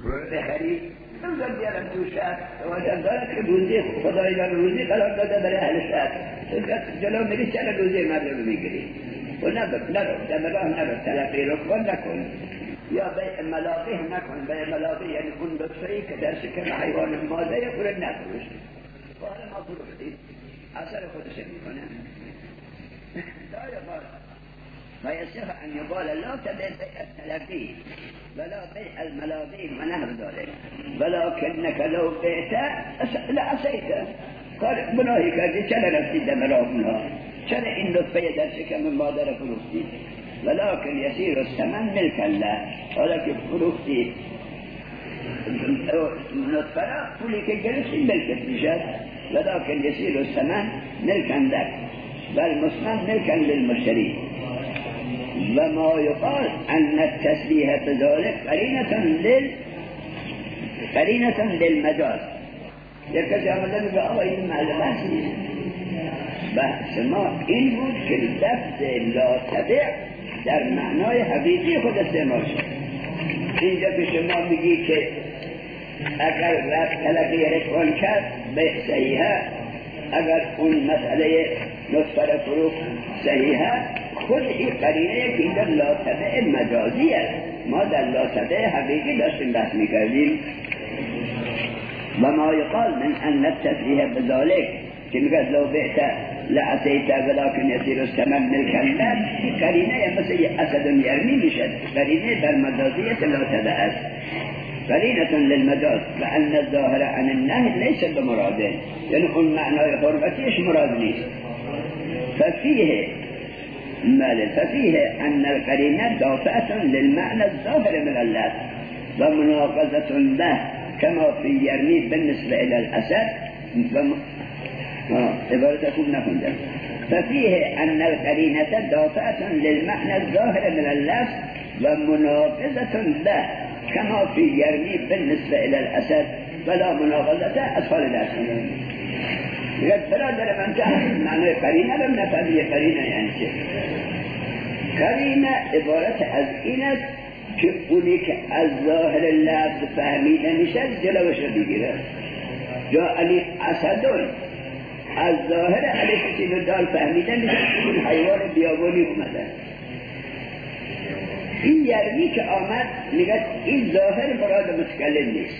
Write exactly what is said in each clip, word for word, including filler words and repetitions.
بخری نمیدن بیارم تو شهر وجب دارد که روزی خدای دار روزی قرار داده برای اهل شهر جلو میری چرا روزی مردم میگیری و نبر نرو در راه نرو تلقی رکبان نکن یا بیع ملاقیه نکن. بیع ملاقیه یعنی اون لطفه‌ای که در شکم حیوان ماده خورد نفروش. حالا ما فروختیم اثر خودش میکنه لا يقال فيصح أن يقال لا تبع بيع التلقي ولا بيع الملاقي ونحو ذلك ولكنك لو بعت لعصيت قال گناهی کردی چرا رفتی در ملاقیها چرا این لطفه در شکم مادر فروختی ولكن يسير الثمن ملكا له. حالا که فروختی لطفه را پولی که گرفتی ملکت میشد ولكن يسير الثمن ملكا لك والمثمن ملكا للمشتري. وما يقال أن التسبيح بذلك قرينة لل قرينة للمجاز. يكاد آمده میگه آقا این بحث نیست. بحث ما این بود که لفظ لا تبع در معنای حقیقی خود استعمال شد. اینجا که شما میگی که اگر رفت تلقی رکوان کرد به صحیحه، اگر اون مسئله نصفر فروخ صحیحه، خود این قرینه که این در لا تبع مجازی است. ما در لا تبع حقیقی داشتیم بحث میکردیم. و ما یقال من ان التسبیح بذالک که میگه لو بعت لعصیت ولكن يصير الثمن ملكا لك، این قرینه مثل یه اسد یرمی میشد. قرینه در مجازیت لا تبع است، قرینة للمجاز. و ان الظاهر عن النهي ليس بمراده، یعنی اون معنای حرمتیش مراد نیست. ففيه مال ففيه أن القرينة دافعة للمعنى الظاهر من اللفظ ومناقضة له كما في يرمي بالنسبة إلى الأسد. عبارة أكون نكون ذلك. ففيه أن القرينة دافعة للمعنى الظاهر من اللفظ ومناقضة له كما في يرمي بالنسبة إلى الأسد ولا مناقضة أسفل الأسد. يقول برادر من تعرف معنى قرینه لم نفهمی قرینه یعنی چه؟ قرینه عبارت از این است که اونی که از ظاهر لفظ فهمیده میشه جلوش رو بگیره. یا علی اسدون از ظاهر علی کسی رو دال فهمیده میشه اون حیوان بیابانی اومده. این یرمی که آمد میگه این ظاهر مراد متکلم نیست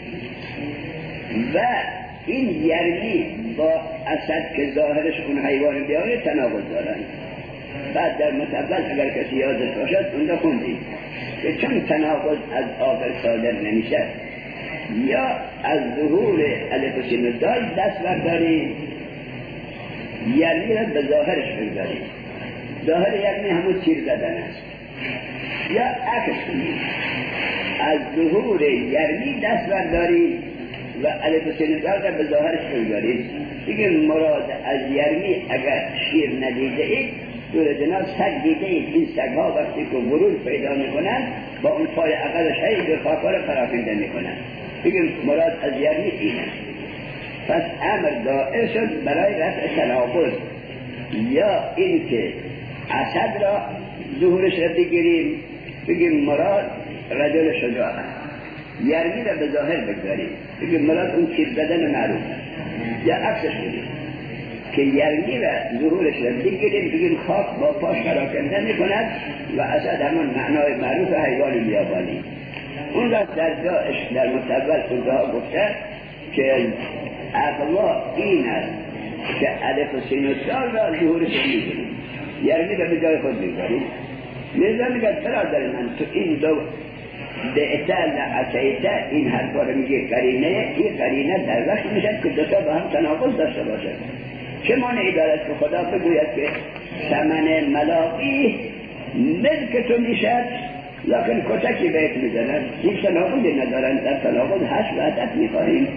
و این یرمی با اسد که ظاهرش اون حیوان بیاره تناقض دارن. بعد در متول اگر کسی یادت باشد اونجا خوندیم که چون تناقض از عاقل صادر نمیشه یا از ظهور الف و سین و دال دست برداری یرمی را به ظاهرش برداری. ظاهر یرمی همون تیر زدن است. یا عکس از ظهور یرمی دست برداری و الف و سین و دال را به ظاهرش برداری. دیگه مراد از یرمی اگر شیر ندیده اید دور جناب سگ دیده اید. این سگ ها وقتی که ورود پیدا میکنن با اون پای اقلش هایی به خاکار فراخنده میکنن. دیگه مراد از یرمی اینه. پس امر دائر شد برای رفع تناقض. یا این که اسد را ظهورش را بگیریم بگیم مراد رجل شجاع، یرمی را به ظاهر بگذاریم بگیم مراد اون تیر زدن معروف. یا عکسش بگیم که یرمی را ظهورش را بگیریم بگیم خاک با پاش پراکنده می کند و اسد همون معنای معروف حیوان بیابانی. اون را در جاش در متول خودها گفته که اقوا این است که الف و سین و دال را ظهورش را میگیریم یرمی را به جای خود میگذاریم. میزن میگه برادر من تو این دو بعته لعصیته این حرفا رو میگه قرینه. این قرینه در وقت میشد که دوتا با هم تناقض داشته باشه. چه مانعی دارد که خدا بگوید که ثمن ملاقی ملک تو میشد لکن کتکی بهت میزنن؟ این تناقضی ندارن. در تناقض هشت و عدد میخواهیم.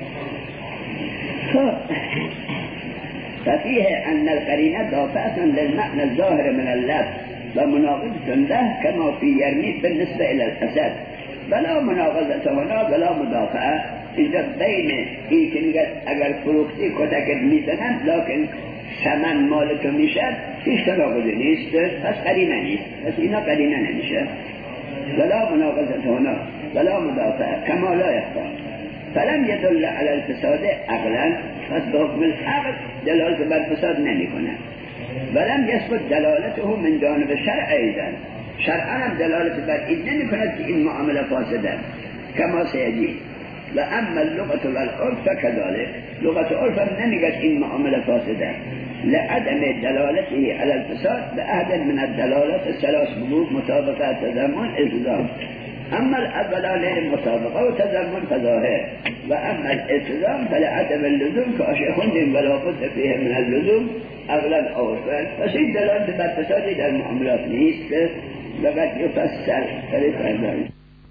ففيه أن القرينة دافعة للمعنى الظاهر من اللفظ ومناقضة له كما في يرمي بالنسبة إلى الأسد ولا مناقضة هنا ولا مدافعة. إذا بين این که میگه اگر فروختی کتکت میزنن لکن ثمن مالتو میشد هیچ تناقضی نیست. پس قرینه نیست. پس اینا قرینه نمیشه. ولا مناقضة هنا ولا مدافع كما لا يخفى، فلم يدل على الفساد عقلا، پس به حکم العقل دلالت بر فساد نمی‌کند. ولم يثبت دلالته من جانب شرع ایضا، شرعا هم دلالت بر این نمی‌کند که این معامله فاسده کما سیجی. و اما اللغة والعرف كذلك، لغة عرف نمیگه این معامله فاسده لعدم دلالته على الفساد بأحد من الدلالات الثلاث بلوغ مطابقه تضمن التزام. اما الاولان مطابقه و تضمن فظاهر، و اما الالتزام فلعدم اللزوم كاشي خوندیم ولا بد فيه من اللزوم اغلب عرفا. پس این دلالت بر فسادی در معاملات نیست. لقد يفسر طریق ازایی.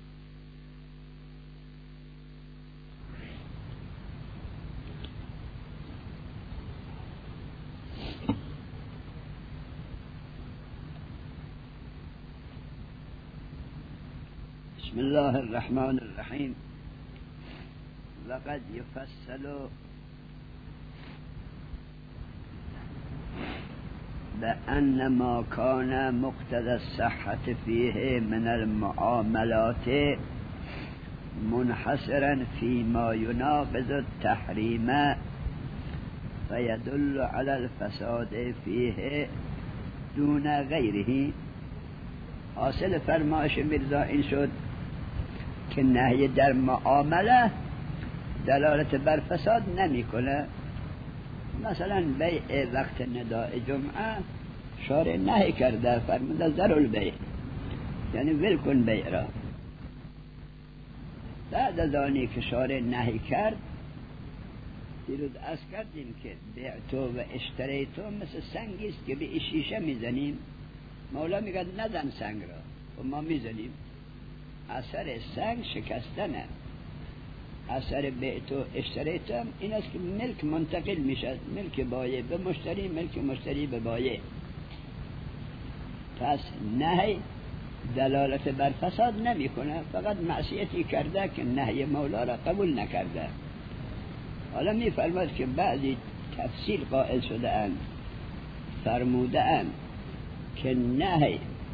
بسم الله الرحمن الرحيم. وقد يفصل بأن ما كان مقتضى الصحة فيه من المعاملات منحصرا فيما يناقض التحريم فيدل على الفساد فيه دون غيره. حاصل فرمایش میرزا این شد که نهی در معامله دلالت بر فساد نمیکنه. مثلا بیع وقت نداء جمعه شارع نهی کرده، فرموده ذر البیع، یعنی ول کن بیع را. بعد از آنی که شارع نهی کرد، دیروز از کردیم که بیعتو و اشتریتو مثل سنگی است که به شیشه میزنیم. مولا میگه نزن سنگ را و ما میزنیم. اثر سنگ شکستنه. اثر بیعتو اشتریتو این است که ملک منتقل میشد، ملک بایع به مشتری، ملک مشتری به بایع. پس نهی دلالت بر فساد نمیکنه، فقط معصیتی کرده که نهی مولا را قبول نکرده. حالا میفرماد که بعضی تفصیل قائل شده اند، فرموده اند که نهی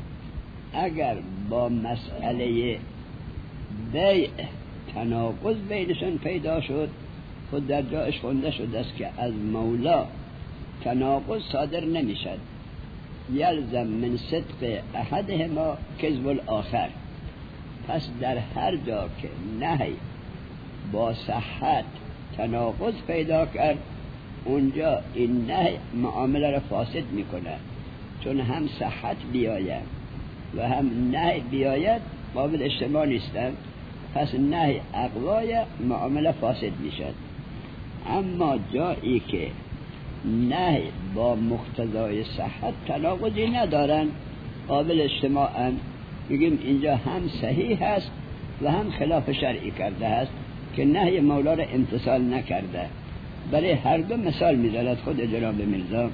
اگر با مسئله بیع تناقض بینشون پیدا شد، خود در جایش خونده شده است که از مولا تناقض صادر نمیشد. یلزم من صدق احدهما کذب الاخر. پس در هر جا که نهی با صحت تناقض پیدا کرد، اونجا این نهی معامله را فاسد میکنه، چون هم صحت بیاید و هم نهی بیاید قابل اجتماع نیستند. پس نهی اقوای معامله فاسد میشد. اما جایی که نهی با مقتضای صحت تناقضی ندارن، قابل اجتماعن، میگیم اینجا هم صحیح هست و هم خلاف شرعی کرده است که نهی مولا را امتثال نکرده. برای هر دو مثال میزند خود جناب میرزا.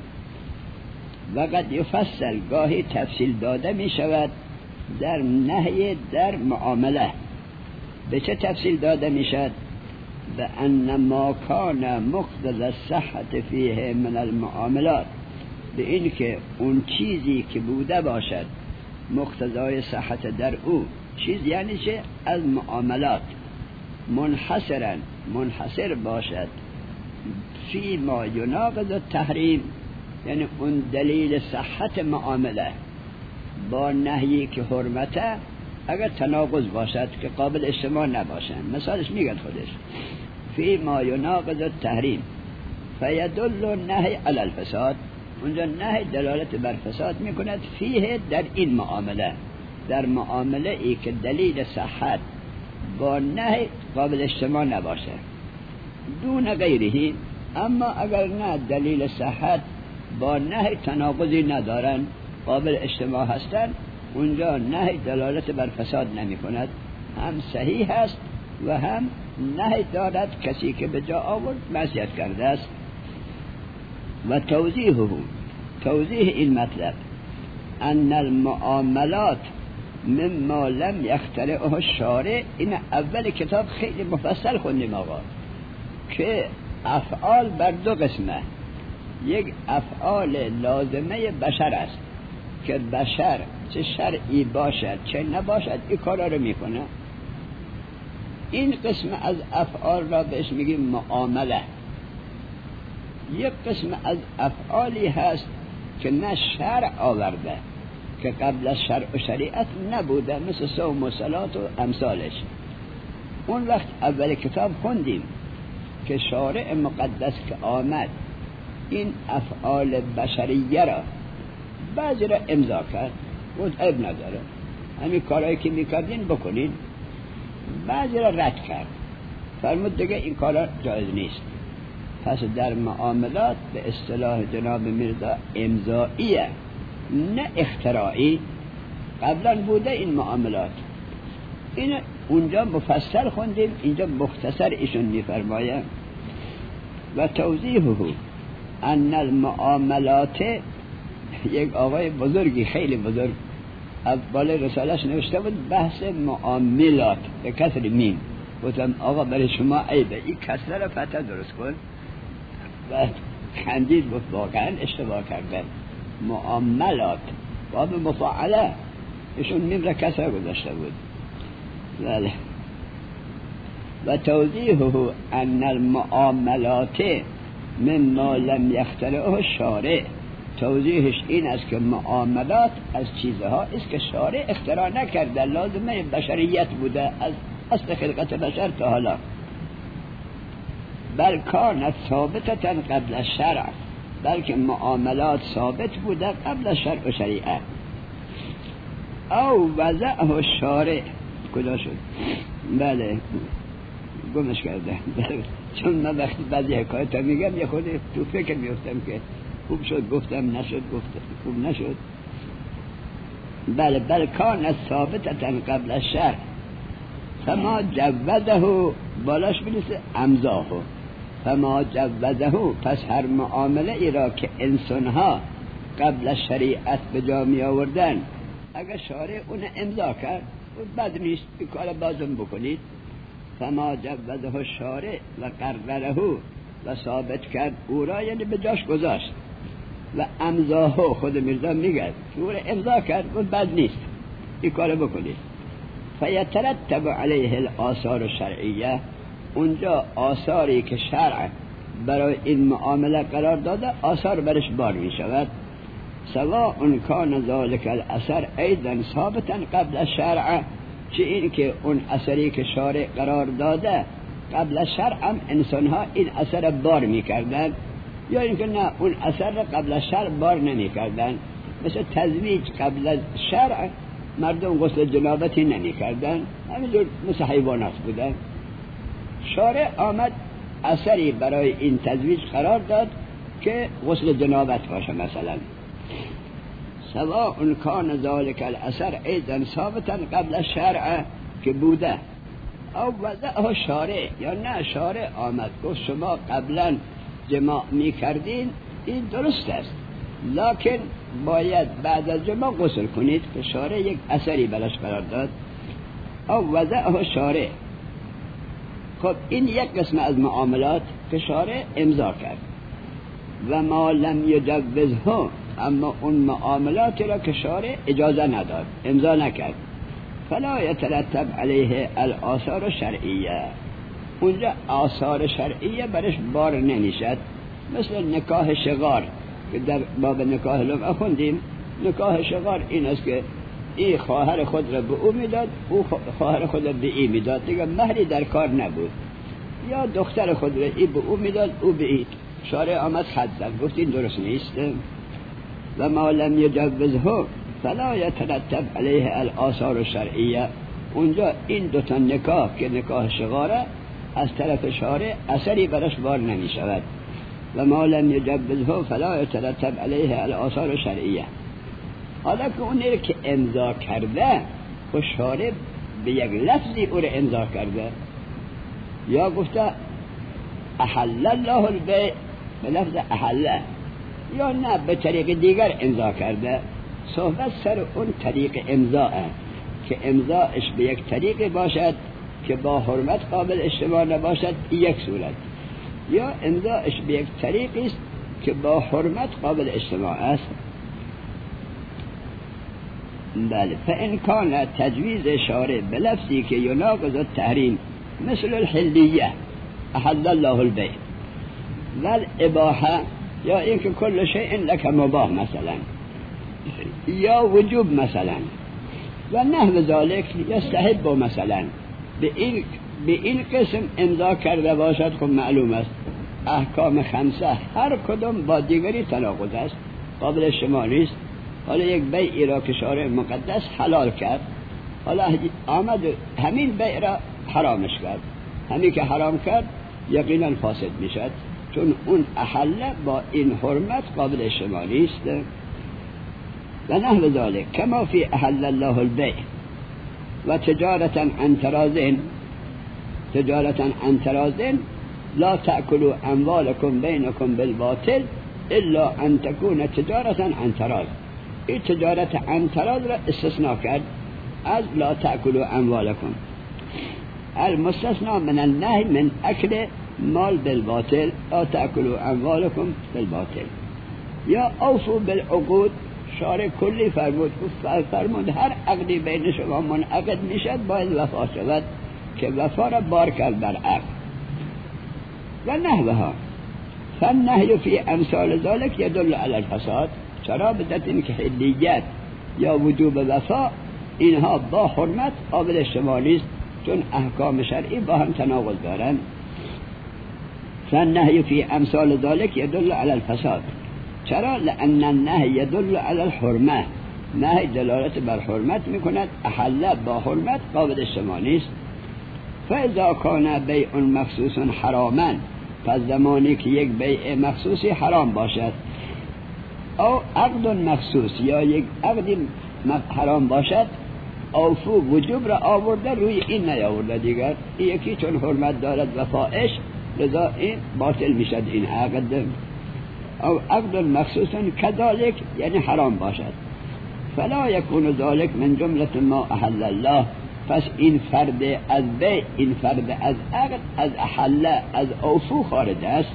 وقد یفصل گاهی تفصیل داده می شود در نهی در معامله. به چه تفصیل داده می شود؟ به ان ما کان مقتضى الصحة فیه من المعاملات، به این که اون چیزی که بوده باشد مقتضای صحت در او، چیز یعنی چه؟ از معاملات، منحصرا منحصر باشد فی ما یناقض التحریم، یعنی اون دلیل صحت معامله با نهی که حرمته اگر تناقض باشد که قابل اجتماع نباشن. مثالش میگن خودش فی ما یناقض التحریم فیدل النهی علی الفساد، اونجا نهی دلالت بر فساد میکند فیه در این معامله، در معامله ای که دلیل صحت با نهی قابل اجتماع نباشه. دون غیره، اما اگر نه دلیل صحت با نهی تناقضی ندارن، قابل اجتماع هستن، اونجا نهی دلالت بر فساد نمی کند، هم صحیح است و هم نهی دارد کسی که به جا آورد معصیت کرده است. و توضیحه، توضیح این مطلب، ان المعاملات مما لم یخترعه الشارع، این اول کتاب خیلی مفصل خوندیم آقا، که افعال بر دو قسمه. یک افعال لازمه بشر است که بشر چه شرعی باشد چه نباشد این کارا رو میکنه. این قسم از افعال را بهش میگیم معامله. یک قسم از افعالی هست که نه شرع آورده، که قبل از شرع و شریعت نبوده، مثل صوم و صلات و امثالش. اون وقت اول کتاب خوندیم که شارع مقدس که آمد این افعال بشریه را بعضی را امضا کرد، بود عیب نداره، همین کارهایی که میکردین بکنین. بعضی را رد کرد، فرمود دیگه این کارا جایز نیست. پس در معاملات به اصطلاح جناب میرزا امضائیه، نه اختراعی. قبلا بوده این معاملات. این اونجا مفصل خوندیم، اینجا مختصر ایشون میفرماید و توضیحه ان المعاملات. یک آقای بزرگی خیلی بزرگ از بالای رسالش نوشته بود بحث معاملات به کسر میم. گفتم آقا برای شما عیبه، این کسر را فتح درست کن. و خندید، بود واقعا اشتباه کردن. معاملات باب مفاعله، ایشون میم را کسر گذاشته بود. بله. و توضیحه ان المعاملات مما لم یخترعه الشارع. توضیحش این است که معاملات از چیزها است که شارع اختراع نکرده، لازمه بشریت بوده از اصل خلقت بشر تا حالا. بل کانت ثابتة قبل الشرع، بلکه معاملات ثابت بوده قبل الشرع و شریعت. او وضعه الشارع. کجا شد؟ بله گمش کرده. چون من وقتی بعضی حکایت ها میگم یه خود تو فکر میفتم که خوب شد گفتم، نشد گفتم خوب نشد. بله بل کانت ثابتة قبل الشرع فما جوزه، بالاش بنویسه امضاه، فما جوزه، پس هر معامله ای را که انسانها قبل از شریعت به جا می آوردن اگر شارع اون امضا کرد بد نیست، این کار بازم بکنید. فما جوزه الشارع و قرره و ثابت کرد او را، یعنی به جاش گذاشت. و امضاه، خود میرزا میگه او را امضا کرد و بد نیست، این کار بکنید. فیترتب علیه الآثار الشرعیه، اونجا آثاری که شرع برای این معامله قرار داده آثار برش بار می شود. سواء کان ذلک الاثر ایضا ثابتا قبل الشرع، چه این که اون اثری که شارع قرار داده قبل الشرع هم انسانها این اثر بار می کردن، یا اینکه نه اون اثر قبل الشرع بار نمی کردن. مثل تزویج قبل از شرع مردم غسل جنابتی نمی کردن، همینجور مثل حیوانات بودن. شارع آمد اثری برای این تزویج قرار داد که غسل جنابت باشه مثلا. سواء کان ذلک الاثر ایضا ثابتا قبل الشرع که بوده، او وضعه شارع، یا نه شارع آمد گفت شما قبلا جماع می کردین، این درست است، لکن باید بعد از جماع غسل کنید، که شارع یک اثری براش قرار داد. او وضعه شارع. خب این یک قسم از معاملات که شارع امضا کرد. و ما لم یجوزه، اما اون معاملاتی را که شارع اجازه نداد، امضا نکرد، فلا یترتب علیه الآثار الشرعیه، اونجا آثار شرعیه برش بار نمیشد. مثل نکاح شغار که در باب نکاح لمعه خوندیم. نکاح شغار این است که این خواهر خود را به او میداد، او خواهر خود را به این میداد، دیگه مهری در کار نبود. یا دختر خود را ای به او میداد، او به این. شارع آمد خط زد، گفت این درست نیست. و ما لم یجوزه فلا یترتب علیه الآثار الشرعیه، اونجا این دوتا نکاح که نکاح شغاره از طرف شارع اثری برش بار نمی شود. و ما لم یجوزه فلا یترتب علیه الآثار الشرعیه. حالا که اونی که امضا کرده و شارع به یک لفظی او را امضا کرده، یا گفته احل الله البیع به لفظ احله، یا نه به طریق دیگر امضا کرده، صحبت سر اون طریق امضاه که امضاش به یک طریق باشد که با حرمت قابل اجتماع نباشد، یک صورت، یا امضاش به یک طریقی است که با حرمت قابل اجتماع است. بله. فإن کان تجویز شارع به لفظی که یناقض التحریم، مثل الحلیه احل الله البیع والاباحه یا اینکه کل شیء لك مباح مثلا یا وجوب مثلا و نحو ذالک یستحب مثلا به این به این قسم امضا کرده باشد. خب معلوم است احکام خمسه هر کدام با دیگری تناقض است، قابل شمار نیست. حالا یک بیعی را که شارع مقدس حلال کرد، حالا آمد همین بیع را حرامش کرد، همین که حرام کرد یقینا فاسد میشد، چون اون احله با این حرمت قابل شمار نیست. و نحو ذالک کما فی احل الله البیع و تجارتا عن تراضٍ تجارتا عن تراضٍ لا تأكلوا اموالكم بينكم بالباطل الا ان تكون تجارتا عن تراض. این تجارت عن تراض را استثناء کرد از لا تأكلوا اموالكم، المستثنى من النهي من اكل مال بالباطل لا تأكلوا اموالكم بالباطل. یا اوفوا بالعقود، شارع کلی فرمود فرمود هر عقدی بین شما منعقد میشد باید وفا شود که وفا را بار کرد بر عقد. و نحوها فالنهی فی امثال ذلك يدل على الفساد. چرا؟ بدت این که حلیت یا وجوب وفا اینها با حرمت قابل شمار نیست، چون احکام شرعی با هم تناقض دارند. فالنهی فی امثال ذلك يدل على الفساد. چرا؟ لأن النهی يدل على الحرمه، نهی دلالت بر حرمت میکند، احله با حرمت قابل شمار نیست. فاذا کان بیع مخصوص حراما، پس زمانی که یک بیع مخصوصی حرام باشد، او عقد مخصوص یا یک عقد حرام باشد، اوفو وجوب را آورده روی این نیاورده دیگر، یکی چون حرمت دارد وفایش لذا این باطل میشد این عقد. او عقد مخصوص كذلك یعنی حرام باشد، فلا يكون ذلك من جملة ما احل الله. پس این فرد از بیع، این فرد از عقد، از احله، از اوفو خارج است.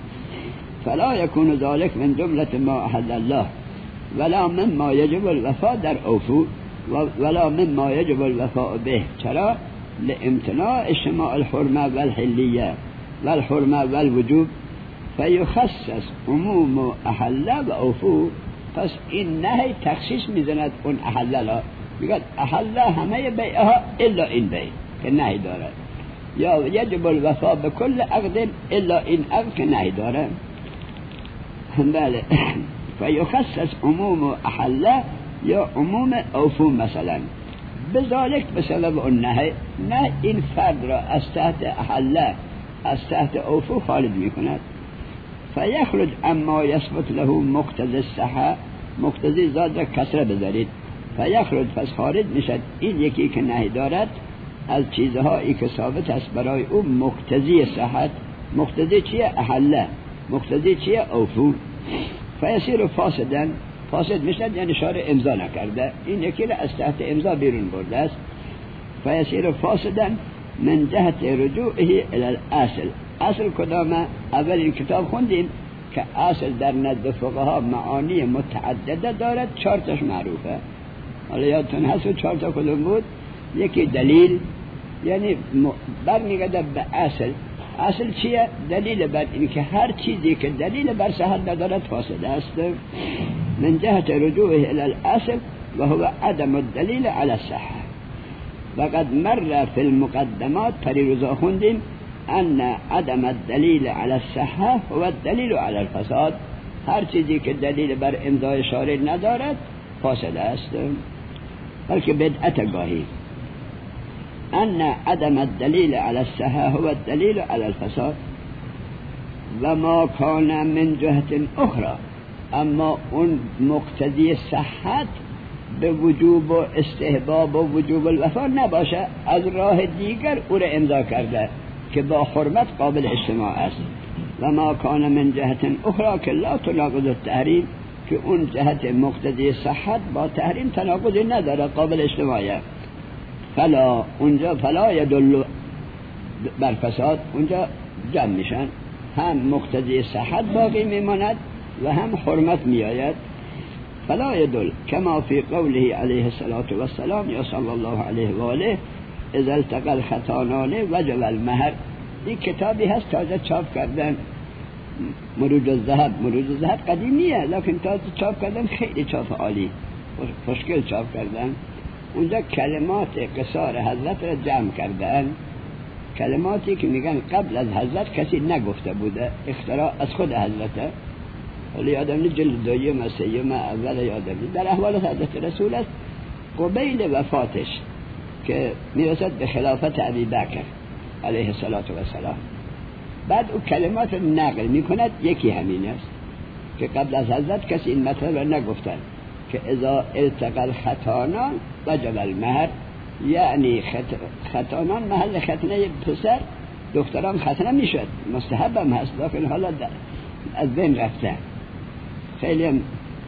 فلا يكون ذلك من جملة ما احل الله ولا مما يجب الوفاء در اوفو ولا مما يجب الوفاء به. چرا؟ لامتناع اجتماع الحرمه والحلیه والحرمه والوجوب فیخصص عموم احله و اوفو. پس این نهی تخصیص میزند اون احله لا، میگه احله همه بیعها الا این بیع که نهی دارد، یا یجب الوفاء به کل عقد الا این عقد که نهی دارد. بله. فیخصص عموم احله یا عموم اوفو مثلا بذالک بسبب اون نهی، نه این فرد را از تحت احله از تحت اوفو خارج میکند. فیخرج اما یثبت له مقتضی الصحه، مقتضی زاد را کسره بذارید، فیخرج پس خارج میشد این یکی که نهی دارد از چیزهایی که ثابت است برای او مقتضی صحت. مقتضی چیه؟ احله. مقتضی چیه؟ اوفو. فیصیر فاسدا، فاسد میشد یعنی شارع امضا نکرده، این یکی را از تحت امضا بیرون برده است. فیصیر فاسدا من جهت رجوعه الى الاصل. اصل کدامه؟ اول این کتاب خوندیم که اصل در نزد فقها معانی متعدده دارد، چهار تاش معروفه. حالا یادتون هست چهار تا کدوم بود؟ یکی دلیل، یعنی برمیگرده به اصل. اصل چیه؟ دلیل بر این که هر چیزی که دلیل بر صحت ندارد فاسد است. من جهت رجوعه الى الاصل و هو عدم الدلیل على الصحه. وقد مر في المقدمات پریروزا خوندیم ان عدم الدلیل على الصحه هو الدلیل على الفساد. هر چیزی که دلیل بر امضای شارع ندارد فاسد است، بلکه بدعت گاهی. ان عدم الدلیل على الصحه هو الدلیل على الفساد و ما کان من جهت اخرى. اما اون مقتضی صحت به وجوب و استحباب و وجوب الوفا نباشه، از راه دیگر او را امضا کرده که با حرمت قابل اجتماع است. و ما کان من جهت اخرى که لا تناقض التحریم، که اون جهت مقتضی صحت با تحریم تناقضی نداره، قابل اجتماعه. فلا اونجا فلا یدل بر فساد، اونجا جمع میشن، هم مقتضی صحت باقی میماند و هم حرمت میآید. فلا یدل کما فی قوله علیه الصلاة والسلام یا صلی الله علیه و آله اذا التقى الخطانان وجب المهر. این کتابی هست تازه چاپ کردن، مروج الذهب. مروج الذهب قدیمیه لکن تازه چاپ کردن، خیلی چاپ عالی، خوشگل چاپ کردن. اونجا کلمات قصار حضرت را جمع کردن، کلماتی که میگن قبل از حضرت کسی نگفته بوده، اختراع از خود حضرته. ولی یادم نیست جلد دویم و سیوم اول یادم نیست. در احوال حضرت رسول است قبیل وفاتش که میرسد به خلافت ابی بکر علیه الصلاة و السلام. بعد او کلمات نقل میکند، یکی همین است که قبل از حضرت کسی این مطلب را نگفتن که اذا التقى الخطانان وجب المهر، یعنی خطانان محل ختنه پسر، دختران ختنه میشد، مستحب هم هست لکن حالا از بین رفته. خیلی هم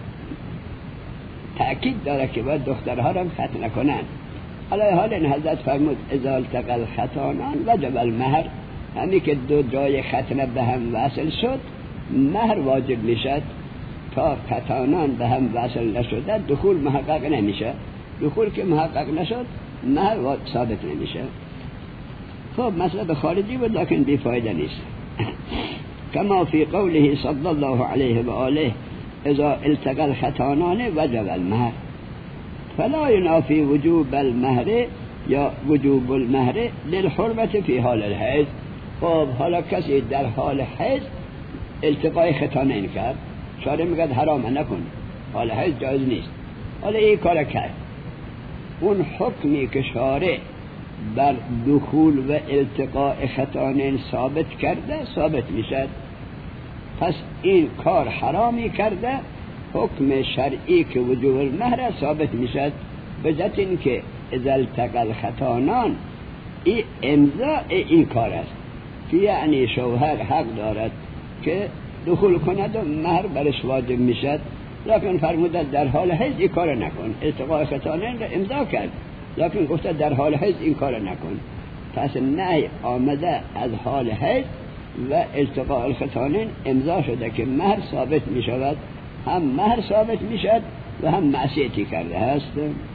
تأکید داره که باید دخترها را ختنه کنن. علی حال این حضرت فرمود اذا التقى الخطانان وجب المهر، همین که دو جای ختنه به هم وصل شد مهر واجب میشد. تا ختانان به هم وصل نشده دخول محقق نمیشه، دخول که محقق نشد مهر ثابت نمیشه. خب مسئله خارجی بود لکن بی فایده نیست. کما فی قوله صلی الله علیه و آله اذا التقى الختانان وجب المهر، فلا ینافی وجوب المهر یا وجوب المهر للحرمت فی حال الحیض. خب حالا کسی در حال حیض التقای ختانین کرد، شارع میگه حرامه نکن، حال حیض جایز نیست، حالا این کار کرد، اون حکمی که شارع بر دخول و التقاء ختانین ثابت کرده ثابت میشد. پس این کار حرامی کرده، حکم شرعی که وجوب المهر ثابت میشد. به جهت این که اذا التقى الختانان این امضاء این کار است که یعنی شوهر حق دارد که دخول کند و مهر برش واجب میشد، لکن فرمودد در حال حیض این کار نکن. التقاء ختانین را امضا کرد لکن گفته در حال حیض این کار نکن. پس نهی آمده از حال حیض و التقاء الختانین امضا شده که مهر ثابت می شود، هم مهر ثابت می شود و هم معصیتی کرده است.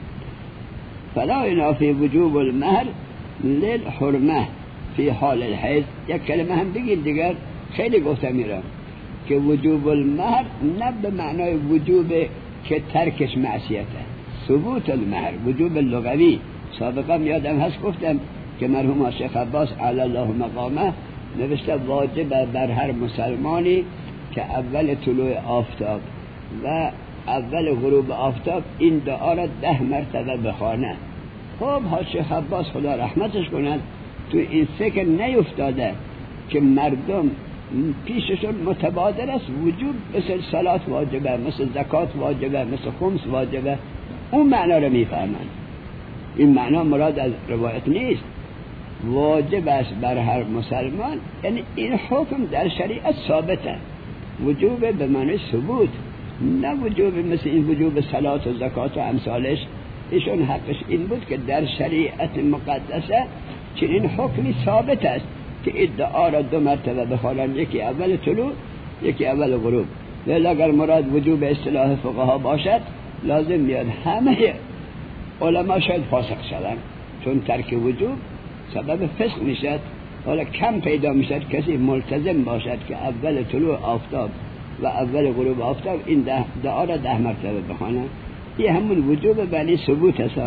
فلا ینافی وجوب المهر للحرمه فی حال الحیض. یک کلمه هم بگید دیگر خیلی گفته میرم که وجوب المهر نه به معنای وجوب که ترکش معصیته، ثبوت المهر وجوب لغوی. سابقا یادم هست گفتم که مرحوم شیخ عباس علی الله مقامه نوشته واجب بر هر مسلمانی که اول طلوع آفتاب و اول غروب آفتاب این دعا را ده مرتبه بخوانه. خب ها شیخ عباس خدا رحمتش کند تو این فکر نیفتاده که مردم پیششون متبادر است وجوب، مثل صلات واجبه، مثل زکات واجبه، مثل خمس واجبه، اون معنا رو میفهمند. این معنا مراد از روایت نیست، واجب است بر هر مسلمان، یعنی این حکم در شریعت ثابته. وجوب به معنی ثبوت، نه وجوب مثل این وجوب صلات و زکات و امثالش. ایشون حقش این بود که در شریعت مقدسه چنین حکمی ثابت است که ادعا را دو مرتبه بخوانند، یکی اول طلوع یکی اول غروب. ولی اگر مراد وجوب اصطلاح فقها باشد لازم میاد همه علما شاید فاسق شدن، چون ترک وجوب سبب فسق میشد. حالا کم پیدا میشد کسی ملتزم باشد که اول طلوع آفتاب و اول غروب آفتاب این دعا را ده مرتبه بخوانه. این همون وجوب بلی ثبوت است.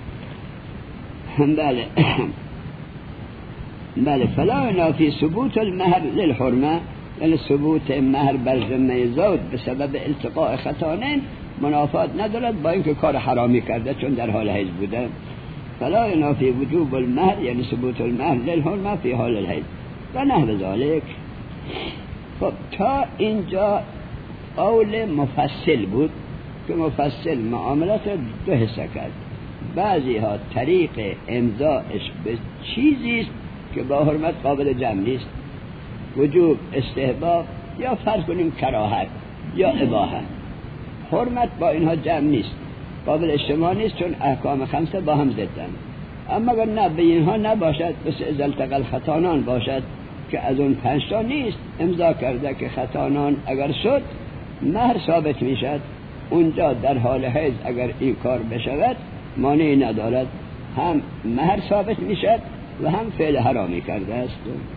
بله بله. فلا ینافی ثبوت المهر للحرمه، یعنی ثبوت مهر بر ذمه زوج به سبب التقاء ختانین منافات ندارد با اینکه کار حرامی کرده چون در حال حیض بوده. فلا ینافی وجوب المهر یعنی ثبوت المهر للحرمه فی حال الحیض و نحو ذالک. خب تا اینجا قول مفصل بود که مفصل معاملات دو حصه کرد. بعضی ها طریق امضاش به چیزی است که با حرمت قابل جمع نیست، وجوب، استحباب یا فرض کنیم کراهت یا اباحت. حرمت با اینها جمع نیست، قابل اجتماع نیست چون احکام خمسه با هم ضدن. اما اگر نه به اینها نباشد، مثل اذا التقى الختانان باشد که از اون پنج تا نیست، امضا کرده که ختانان اگر شد مهر ثابت میشد، اونجا در حال حیض اگر این کار بشود مانعی ندارد. هم مهر ثابت میشد و هم فعل حرامی کرده است.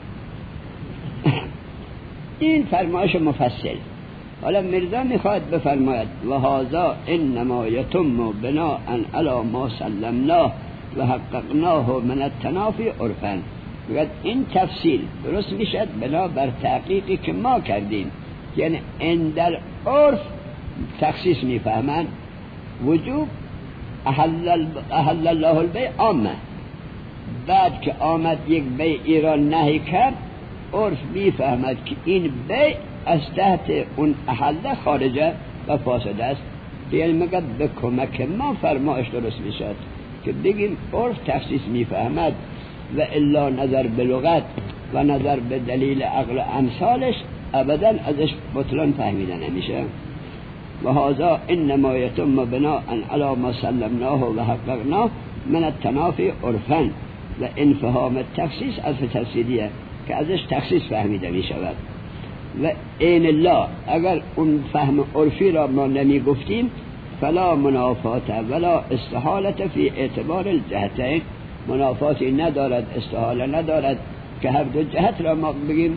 این فرمایش مفصل. حالا مرزا میخواد بفرماید و هذا انما یتم بناء علی ما سلمناه و حققناه من التنافی عرفا. میگه این تفصیل درست میشد بنا بر تحقیقی که ما کردیم، یعنی ان در عرف تخصیص میفهمن وجوب احل, احل الله البیع عامه، بعد که آمد یک بیع ایران نهی کرد عرف میفهمد که این بیع از تحت اون احله خارجه و فاسده است. یعنی میگه به کمک ما فرمایش درست میشد که بگیم عرف تخصیص میفهمد و الا نظر به لغت و نظر به دلیل عقل و امثالش ابدا ازش بطلان فهمیده نمیشه. و هذا انما یتم بناء علی ما سلمناه و حققناه من التنافی عرفا و انفهام التخصیص از تفسیریه که ازش تخصیص فهمیده میشود. و این الله اگر اون فهم عرفی را ما نمی گفتیم فلا منافات ولا استحالت فی اعتبار الجهتین، منافاتی ندارد استحاله ندارد که هر دو جهت را ما بگیم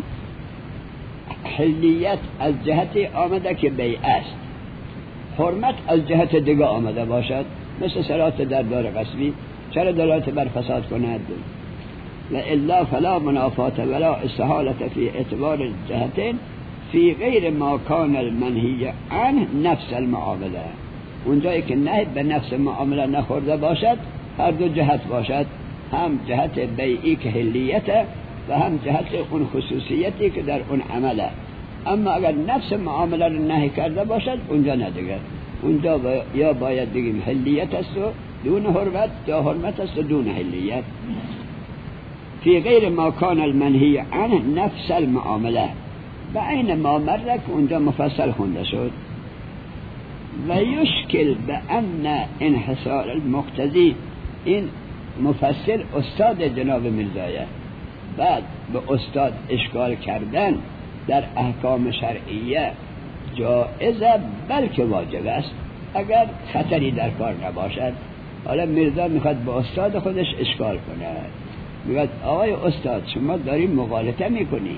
حلیت از جهت آمده که بیع است، حرمت از جهت دیگه آمده باشد، مثل صلات در دار قصبی چرا دلالت بر فساد کند؟ و الا فلا منافات ولا استحالت فی اعتبار الجهتین فی غیر ما کان المنهی عنه نفس المعامله، اونجایی که نه به نفس معامله نخورده باشد هر دو جهت باشد، هم جهت بیعی که حلیته و هم جهت اون خصوصیتی که در اون عمله. اما اگر نفس معامله رو نهی کرده باشد اونجا ندیگر، اونجا با یا باید بگیم حلیت است و دون حرمت یا حرمت است و دون حلیت. فی غیر ما کان المنهی عنه نفس المعامله و عین ما مرک اونجا مفصل خونده شد. و یشکل به ان انحصار المقتضی، این مفصل استاد جناب مرزایه، بعد به استاد اشکال کردن در احکام شرعیه جائزه بلکه واجب است اگر خطری در کار نباشد. حالا مرزا میخواد به استاد خودش اشکال کنه، میگه آقای استاد شما داری مغالطه میکنی،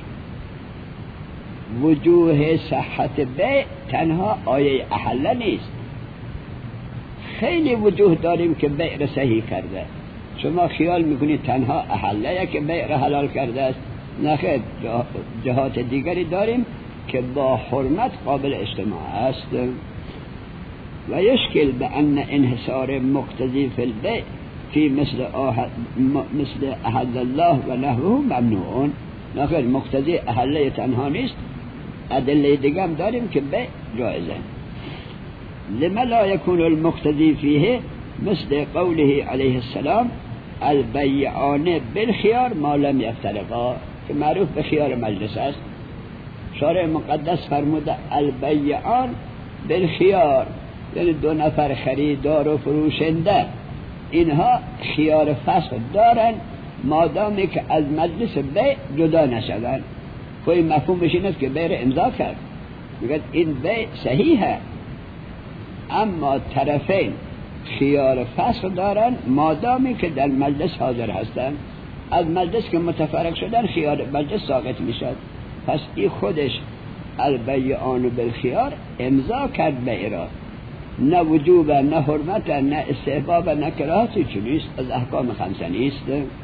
وجوه صحت بیع تنها آیه احله نیست، خیلی وجوه داریم که بیع را صحیح کرده، شما خیال میکنید تنها احله که بیع را حلال کرده است؟ نخیر، جهات دیگری داریم که با حرمت قابل اجتماع است. و یشکل به ان انحصار مقتضی فی البیع فی مثل آهد مثل احل الله و نحوه ممنوعون، نخیر مقتضی احله تنها نیست، ادله دیگه هم داریم که بیع جایزه. لما لا یکون المقتضی فیه مثل قوله علیه السلام البیعان بالخیار ما لم یفترقا، که معروف به خیار مجلس است. شارع مقدس فرموده البیعان بالخیار، یعنی دو نفر خریدار و فروشنده اینها خیار فسخ دارن مادامی که از مجلس بیع جدا نشدن. کوئی مفهومش این است که بیع را امضا کرد، میگه این بیع صحیحه، اما طرفین خیار فسخ دارن مادامی که در مجلس حاضر هستن، از مجلس که متفرق شدن خیار مجلس ساقط میشد. پس این خودش البیعان بالخیار امضا کرد بیع را، نه وجوب نه حرمت نه استحباب نه کراهتی چنیست، از احکام خمسه نیست.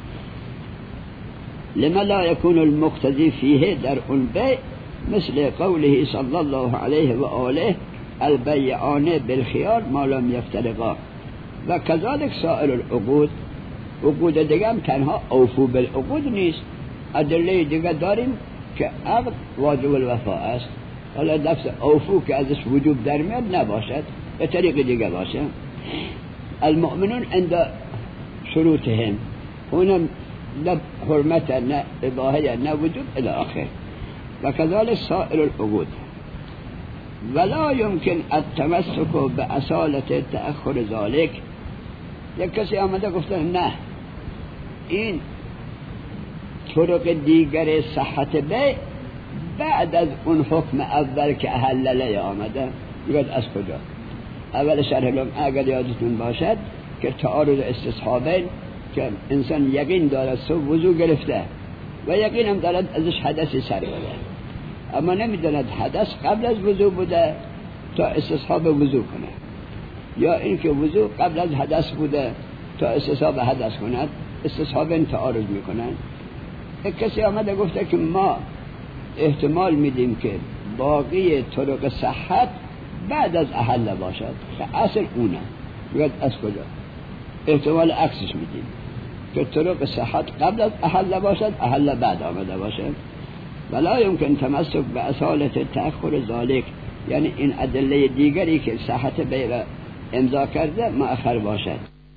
لما لا يكون المقتضي فيه در اون بیع مثل قوله صلی الله علیه و آله البیعان بالخیار ما لم یفترقا. و کذالک سائر العقود، عقود دیگه هم تنها اوفو بالعقود نیست، ادله دیگه داریم که عقد واجب الوفا است. حالا لفظ اوفو که ازش وجوب در میاد نباشد، به طریق دیگه باشه. المؤمنون عند شروطهم، اونم نه حرمت نه اباحه نه وجوب الی آخر. و کذالک سائر العقود. ولا يمكن التمسك باصالة تأخر ذلك. یک کسی آمده گفته نه این طرق دیگر صحت بیع بعد از اون حکم اول که احلله آمده، میگه از کجا؟ اول شرح لهم اگر یادتون باشد که تعارض استصحابین که انسان یقین دارد صبح وضو گرفته و یقین هم دارد ازش حدثی سر بوده، اما نمیداند حدث قبل از وضو بوده تا استصحاب وضو کنه، یا اینکه وضو قبل از حدث بوده تا استصحاب حدث کند، استصحاب تعارض میکنن. یک کسی آمده گفته که ما احتمال میدیم که باقی طرق صحت بعد از احل باشد، که اصل اونه. میگه از کجا؟ احتمال عکسش میدیم که طرق صحت قبل از احل باشد، احل بعد آمده باشد. ولا يمكن تمسک به اصالت تأخر ذالک، یعنی این ادله دیگری که صحت بیع امضا کرده مؤخر باشد.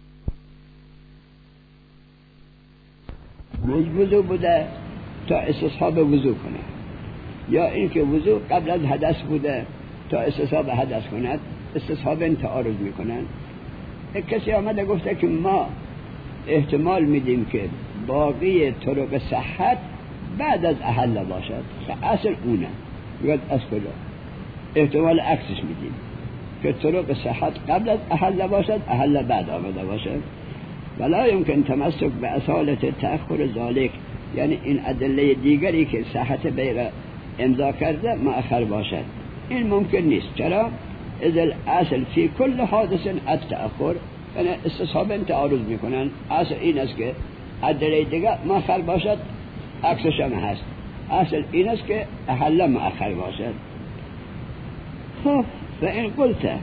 وضو بوده تا استصحاب وضو کنه، یا اینکه وضو قبل از حدث بوده تا استصحاب حدث کند، استصحاب تعارض میکنن. یک کسی آمده گفته که ما احتمال میدیم که باقی طرق صحت بعد از احل باشد، که اصل اونه. میگه از کجا؟ احتمال عکسش میدیم که طرق صحت قبل از احل باشد، احل بعد آمده باشد. ولا يمكن تمسک به اصالت تأخر ذالک، یعنی این ادله دیگری که صحت بیع امضا کرده مؤخر باشد، این ممکن نیست. چرا؟ اذا الاصل فی کل حادث التأخر، یعنی استصحاب تعارض میکنن. اصل این است که ادله دیگر مؤخر باشد، عکسش هم هست. اصل این است که احل مؤخر باشد. خب فإن قلت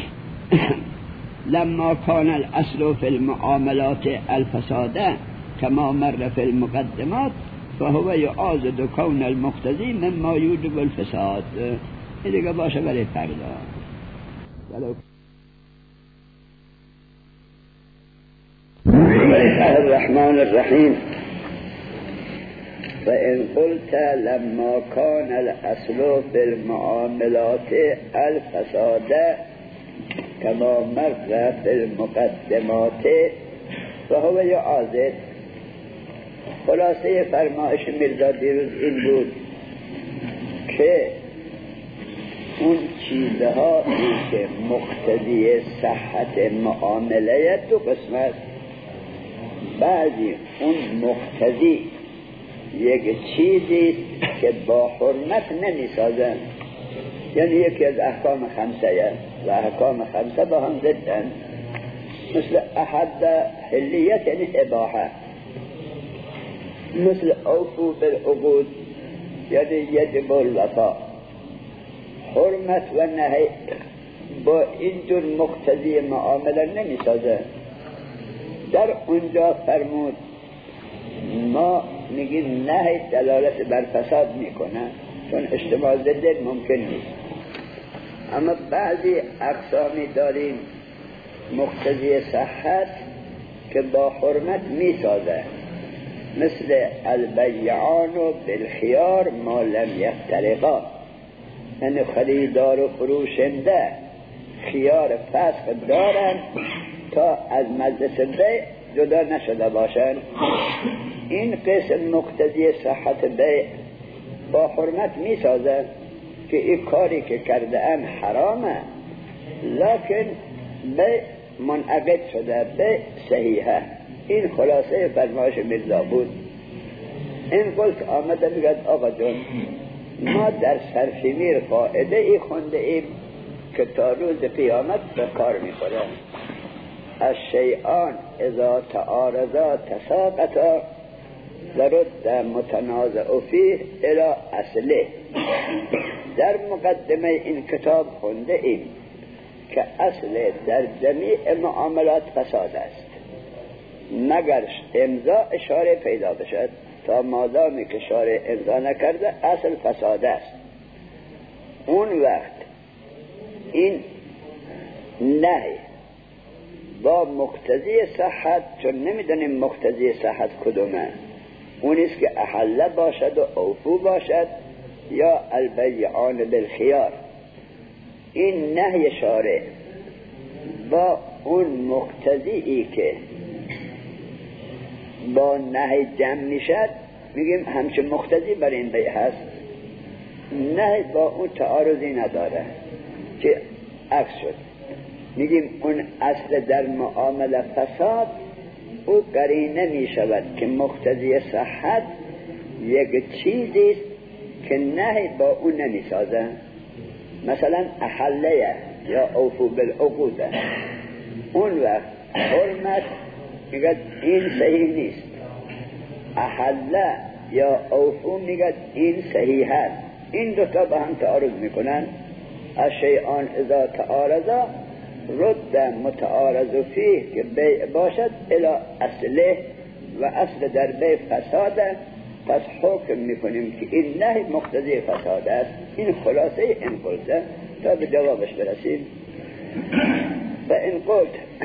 لما كان الاصل في المعاملات الفساد كما مر في المقدمات فهو يعاضد كون المقتضي مما يوجب الفساد. این دیگه باشه برای فردا. ولو بسم الله الرحمن الرحیم. فإن قلت لما كان الأصل في المعاملات الفساد كما مر في المقدمات فهو يعاضد. خلاصه فرمایش میرزا دیروز این بود که اون چیزهایی که مقتضی صحت معامله دو قسمت، بعضی اون مقتضی یک چیزی که با حرمت نمی سازن، یعنی یکی از احکام خمسه و احکام خمسه با هم ضدن، مثل احد حلیت یعنی اباحه، مثل اوفو بالعقود یعنی یجب الوفا. حرمت و نهی با این جور مقتضی معامله نمی سازن. در اونجا فرمود ما میگیم نهی دلالت بر فساد میکنه، چون اجتماع ضد ممکن نیست. اما بعضی اقسامی داریم مقتضی صحت که با حرمت میسازه، مثل البیعان بالخیار ما لم یفترقا، یعنی خریدار و فروشنده خیار فسخ دارن تا از مجلس بیع جدا نشده باشن. این قسم مقتضی صحت بیع با حرمت می سازن که این کاری که کرده ان حرامه، لکن بیع منعقد شده، بیع صحیحه. این خلاصه فرمایش میرزا بود. این قلت آمده بگد آقا جان ما در سرفیمیر قاعده ای خونده ایم که تا روز قیامت به کار می خوره. از شیعان اذا تعارضا تساقطا ورد متنازع فیه الى اصله. در مقدمه این کتاب خونده ایم که اصل در جمیع معاملات فساد است، مگر امضا اشاره پیدا بشد. تا مادامی که اشاره امضا نکرده اصل فساد است. اون وقت این نهی با مقتضی صحت، چون نمیدونیم مقتضی صحت کدومه، اونیست که احله باشد و اوفو باشد یا البیعان بالخیار. این نهی شارع با اون مقتضی که با نهی جمع میشد، میگیم همچون مقتضی برای این بیع هست. نهی با اون تعارضی نداره که عکس شد. میگیم اون اصل در معامله فساد او قرینه می شود که مقتضی صحت یک چیزی است که نهی با اون نمی سازه. مثلا احله یا اوفو بالعقود، اون وقت حرمت میگه این صحیح نیست، احله یا اوفو میگه این صحیح هست. این دوتا با هم تعارض میکنن. الشیئان اذا تعارضا رد متعارض فیه که بیع باشد الی اصله و اصل در بیع فساد. پس حکم میکنیم که این نهی مقتضی فساد است. این خلاصه این قلته تا به جوابش برسیم. و این قلت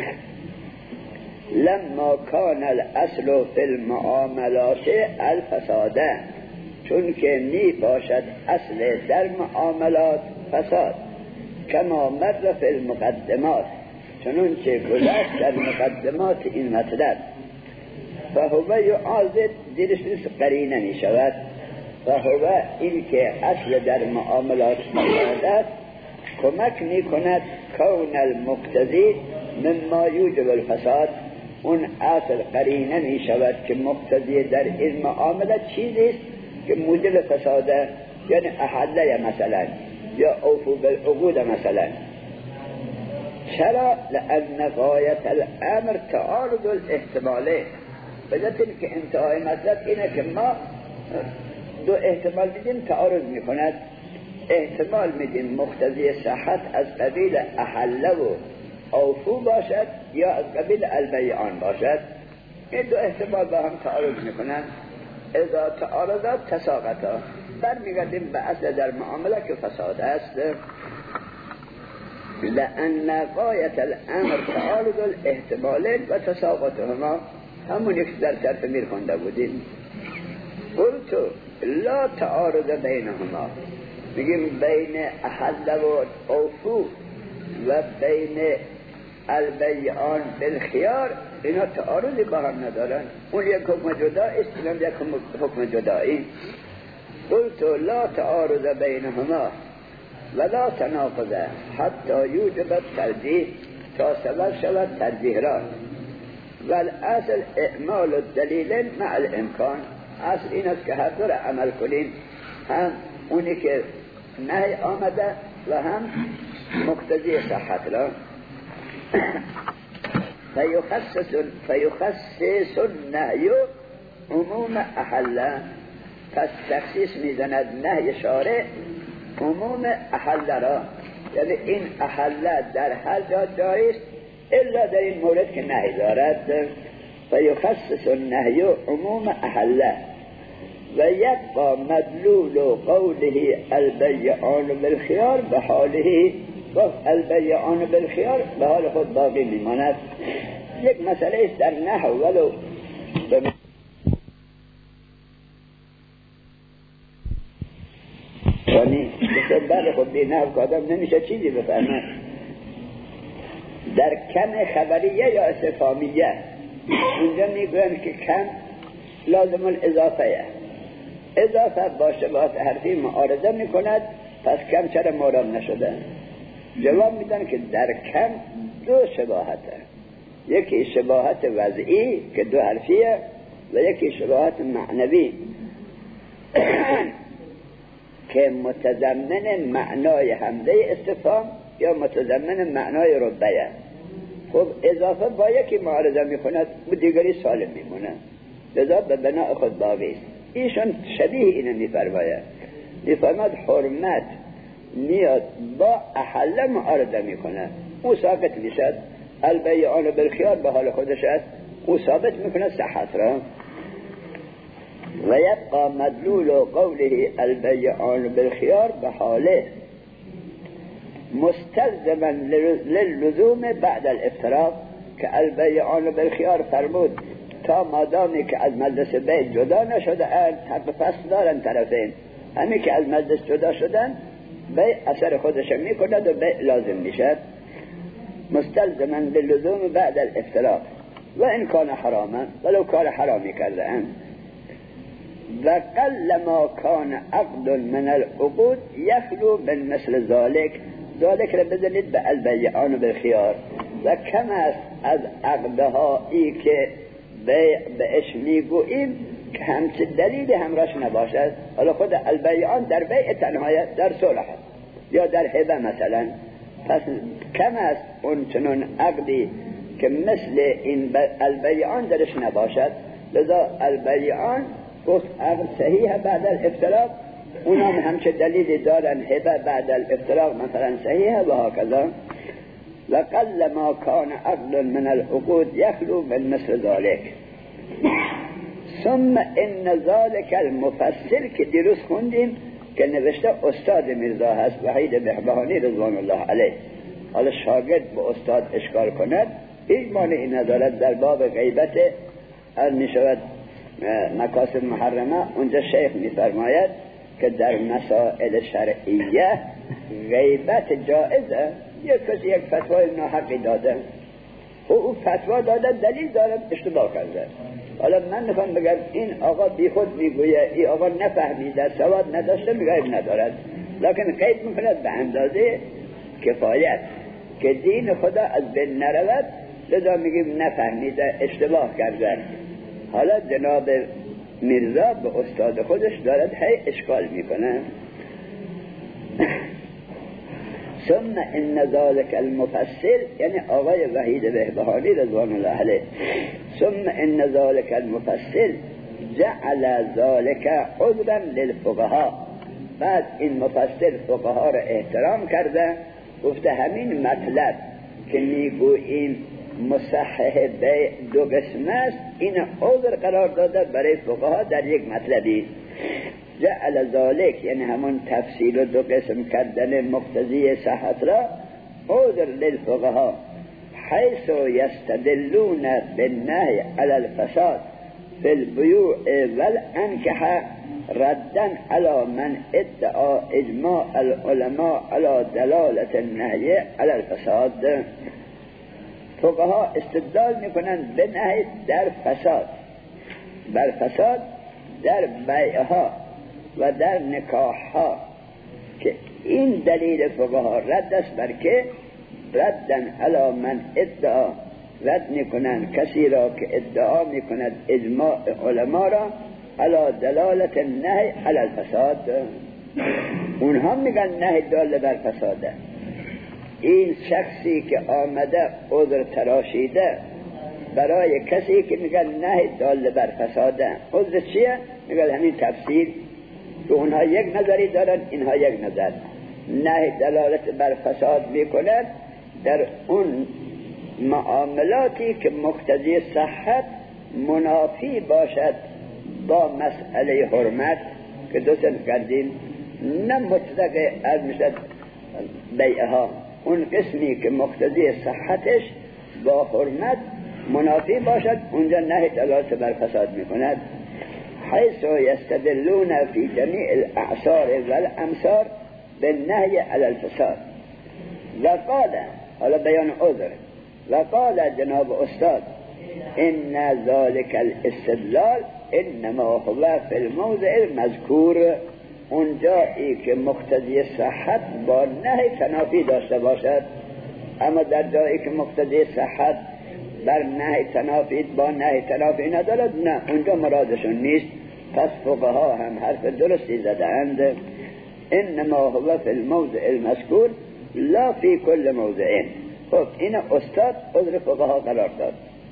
لما کان الاصل فی المعاملات الفساده، چون که می باشد اصل در معاملات فساد، کما مر فی المقدمات، چنون که گذشت در مقدمات این مطلب. فهو یعاضد دیرش نیست قرینه می شود. فهو این که اصل در معاملات فساد است کمک می کند کون المقتضی مما یوجب الفساد، اون اصل قرینه می شود که مقتضی در این معاملات چیزی است که موجب فساده، یعنی احله مثلا یا اوفو بالعقود مثلا. چرا؟ لأن غایت الامر تعارض الاحتماله، بذات که انتهای مطلب اینه که ما دو احتمال میدیم تعارض میکند. احتمال میدیم مقتضی صحت از قبیل احله و اوفو باشد یا از قبیل البیعان باشد. این دو احتمال با هم تعارض میکنن. اذا تعارضات تساقطا، برمیگردیم به اصل در معامله که فساد است. لأن غایت الامر تعارض الاحتمالین و تساقطهما، همون یک در طرف میر خونده بودیم. قلتو لا تعارض بینهما، میگیم بین احل و اوفو و بین البیعان بالخیار اینا تعارضی با هم ندارن. اون یک حکم جدایی است، این یک حکم جدایی. قلتو لا تعارض بینهما ولا تناقض حتی یوجب الترجیح، تا سبب شود ترجیح را. والاصل اعمال الدلیل مع الامکان، اصل این است که هر دو را عمل کنیم، هم اونی که نهی آمده و هم مقتضی صحت را. فیخصص فیخصص النهی عموم احله، پس تخصیص میزند نهی شارع عموم احله را، یعنی این احله در هر جا جایی است الا در این مورد که نهی دارد. فیخصص النهی عموم احله و یبقى مدلول قوله البیعان بالخیار به حاله، و البیعان بالخیار به حال خود باقی میماند. یک مسئله است در نحو، ولو یعنی بله خود بی نحو که آدم نمیشه چیزی بفهمه. در کم خبریه یا استفهامیه اونجا میگویم که کم لازم الاضافه، اضافه با شباهت حرفی معارضه میکند، پس کم چرا مورد نشده؟ جواب میدن که در کم دو شباهته، یکی شباهت وضعی که دو حرفیه و یکی شباهت معنوی که متضمن معنای حمزه استفهام یا متضمن معنای ربیه. خب اضافه با یکی معارضه میکند و دیگری سالم میمونه، لذا به بناء خود باقی است. ایشان شبیه اینه میفرماید، میفرماید حرمت میاد با احله معارضه میکنه، او ساقط میشد. البیعان بالخیار به حال خودش است، او ثابت میکنه صحت را. و یبقى مدلول قوله البیعان بالخیار به حاله مستلزما للزوم بعد الافتراق، که البیعان بالخیار فرمود تا مادامی که از مجلس بیع جدا نشده اند حق فصل دارن طرفین، همین که از مجلس جدا شدن بیع اثر خودش میکند و بیع لازم میشد. مستلزما للزوم بعد الافتراق و این کان حراما، ولو کار حرامی کرده اند. و قل ما کان عقد من العقود یخلو من مثل ذالک، ذالک را بزنید به البیعان بالخیار. و کم است از عقدهایی که بهش میگوییم که همچه دلیل همراهش نباشد. حالا خود البیعان در بیع تنهایت در صلح یا در هبه مثلا، پس کم است اون چنون عقدی که مثل این البیعان درش نباشد. لذا البیعان گفت عقد صحیح بعد الافتراق، اونا همچه دلیلی دارن هبه بعد الافتراق مثلا صحیح و هكذا. لقل ما کان عقد من العقود یخلو من مثل ذلك. ثم ان ذلك المفسر که دیروز خوندیم که نوشته استاد میرزا هست وحید بهبهانی رضوان الله علیه. حالا شاگرد به استاد اشکال کند هیچ مانعی ندارد. در باب غیبت هر میشود مکاسب محرمه، اونجا شیخ میفرماید که در مسائل شرعیه غیبت جائزه. یک کسی یک فتوای ناحقی داده، او فتوا داده دلیل دارد اشتباه کرده. حالا من میخوام بگم این آقا بی خود میگویه، این آقا نفهمیده، سواد نداشته، میگه ندارد، لکن قید میکند به اندازه کفایت که دین خدا از بین نرود. لذا میگیم نفهمیده، اشتباه کرده. حالا جناب میرزا به استاد خودش دارد هی اشکال میکنه. ثم ان ذلك المفسر یعنی آقای وحید بهبهانی رضوان الله علیه، ثم ان ذلك المفسر جعل ذلك عذرا للفقهاء. بعد این مفسر فقها را احترام کرده، گفته همین مطلب که میگوییم مصحح بیع دو قسم است، این عذر قرار داده برای فقها در یک مطلبی. جعل ذالک یعنی همون تفصیل و دو قسم کردن مقتضی صحت را عذر للفقها حیث یستدلون بالنهی علی الفساد فی البیوع والانکحه ردن علی من ادعا اجماع العلماء علی دلالت النهی علی الفساد. فقها استدلال میکنند به نهی در فساد، بر فساد در بیعها و در نکاحها، که این دلیل فقها رد است بر که ردن علی من ادعا، رد میکنند کسی را که ادعا میکند اجماع علما را علی دلالت النهی علی الفساد. اونها میگن نهی دال بر فساده. این شخصی که آمده عذر تراشیده برای کسی که میگن نهی دال بر فساده، عذر چیه؟ میگن همین تفسیر که اونها یک نظری دارن اینها یک نظر. نهی دلالت بر فساد میکنند در اون معاملاتی که مقتضی صحت منافی باشد با مسئله حرمت که دو سن کردیم، نه مطلق از میشد بیعها. اون قسمی که مقتضی صحتش با حرمت منافی باشد اونجا نهی دلالت بر فساد میکند. حیث یستدلون فی جمیع الاعصار والامصار بالنهی علی الفساد. و قال، حالا بیان عذر، و قال جناب استاد ان ذلك الاستدلال انما هو فی الموضع المذکور، اونجایی که مقتضی صحت با نهی تنافی داشته باشد. اما در جایی که مقتضی صحت بر نهی تنافی با نهی تنافی ندارد، نه، اونجا مرادشون نیست. پس فقها هم حرف درستی زدند. انما هو فی الموضع المذکور لا فی کل موضع. خب این استاد عذر فقها قرار داد.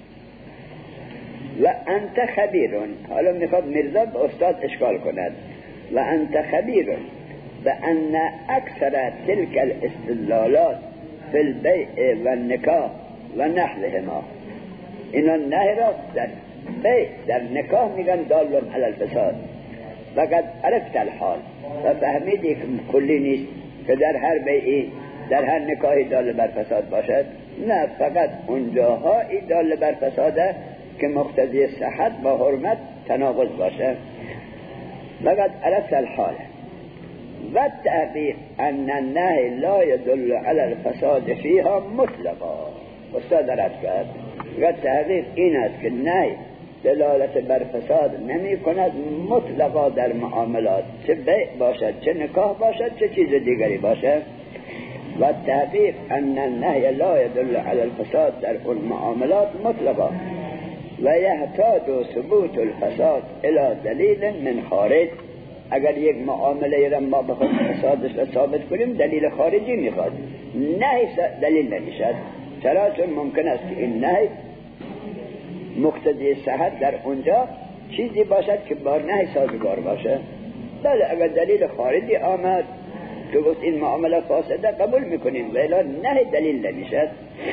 و انت خبیرون، حالا میخواد میرزا به استاد اشکال کند. و انت خبیرون بان اکثر تلك الاستدلالات فی البیع و النکاح و نحوهما، اینا نهی را در بیع در نکاح میگن دالون علی الفساد. وقد عرفت الحال، و فهمیدی که کلی نیست که در هر بیعی در هر نکاحی دال بر فساد باشد. نه، فقط اونجاهایی دال بر فساده که مقتضی صحت با حرمت تناقض باشه. وقد عرفت الحال و تحقیق ان النهی لا يدل على الفساد فيها مطلقا. استاد عرف کرد و تحقیق این است که نهی دلالت بر فساد نمی کند مطلقا در معاملات، چه بیع باشد، چه نکاح باشد، چه چیز دیگری باشد. و تحقیق ان النهی لا يدل على الفساد در اون معاملات مطلقا. و یحتاج ثبوت الفساد الی دلیل من خارج. اگر یک معامله را ما بخواد فسادش را ثابت کنیم دلیل خارجی میخواد، نهی دلیل نمیشد. چرا؟ چون ممکن است که این نهی مقتضی صحت در اونجا چیزی باشد که با نهی سازگار باشه. بله اگر دلیل خارجی آمد که گفت این معامله فاسده قبول میکنیم، ولی نهی دلیل نمیشد.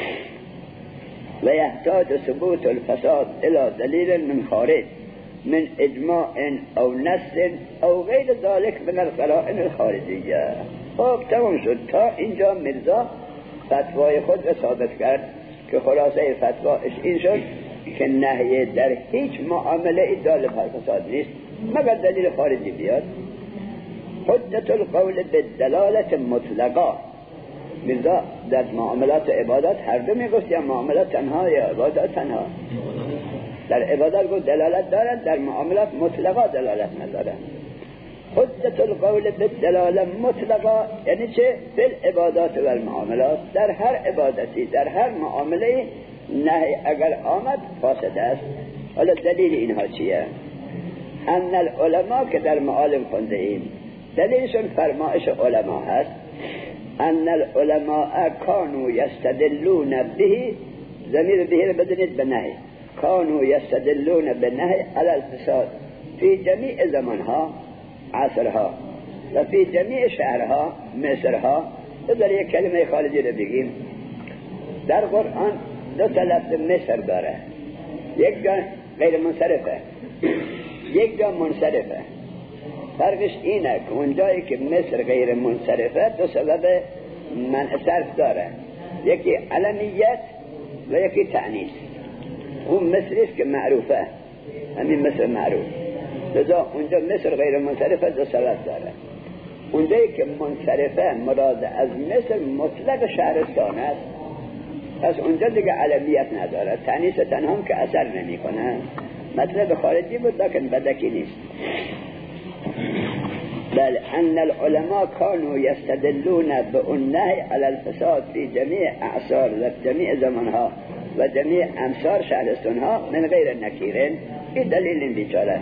و یحتاج ثبوت الفساد الی دلیل من خارج من اجماع او نص او غیر ذلك من القرائن الخارجیه. خب تمام شد. تا اینجا مرزا فتوای خود را ثابت کرد که خلاصه فتواش این شد که نهی در هیچ معامله ای دال بر فساد نیست مگر دلیل خارجی بیاد. حجت القول بالدلالت مطلقا. مرزا در معاملات و عبادات هر دو میگفت، یا معاملات تنها یا عبادات تنها. در عبادات گفت دلالت دارد، در معاملات مطلقا دلالت ندارد. حجت القول بالدلالت مطلقا یعنی چه؟ فی العبادات و المعاملات، در هر عبادتی در هر معامله نهی اگر آمد فاسد است. حالا دلیل اینها چیه؟ ان العلماء که در معالم خونده ایم دلیلشون فرمایش علما هست. ان العلماء کانوا یستدلون به، ضمیر به رو بدونید به نهی، کانوا یستدلون به نهی علی الفساد فی جمیع زمانها عصرها و فی جمیع شهرها مصرها. در یک کلمه خارجی رو بگیم، در قرآن دو تا لفظ مصر داره، یک جا غیر منصرفه یک جا منصرفه. فرقش اینه که اون جایی که مصر غیر منصرفه دو سبب منع صرف داره، یکی علمیت و یکی تعنیس. اون مصریست که معروفه، همین مصر معروف، لذا اونجا مصر غیر منصرفه دو سبب داره. اونجایی که منصرفه مراد از مصر مطلق شهرستان است، پس اونجا دیگه علمیت نداره. تعنیس تنها هم که اثر نمی کنه. مطلب خارجی بود لیکن بدکی نیست. بل ان العلماء كانوا يستدلون بالنهي على الفساد في جميع اعصار و جميع زمانها و جميع امصار شهرستانها من غیر نکیرین. این دلیل بیچاره.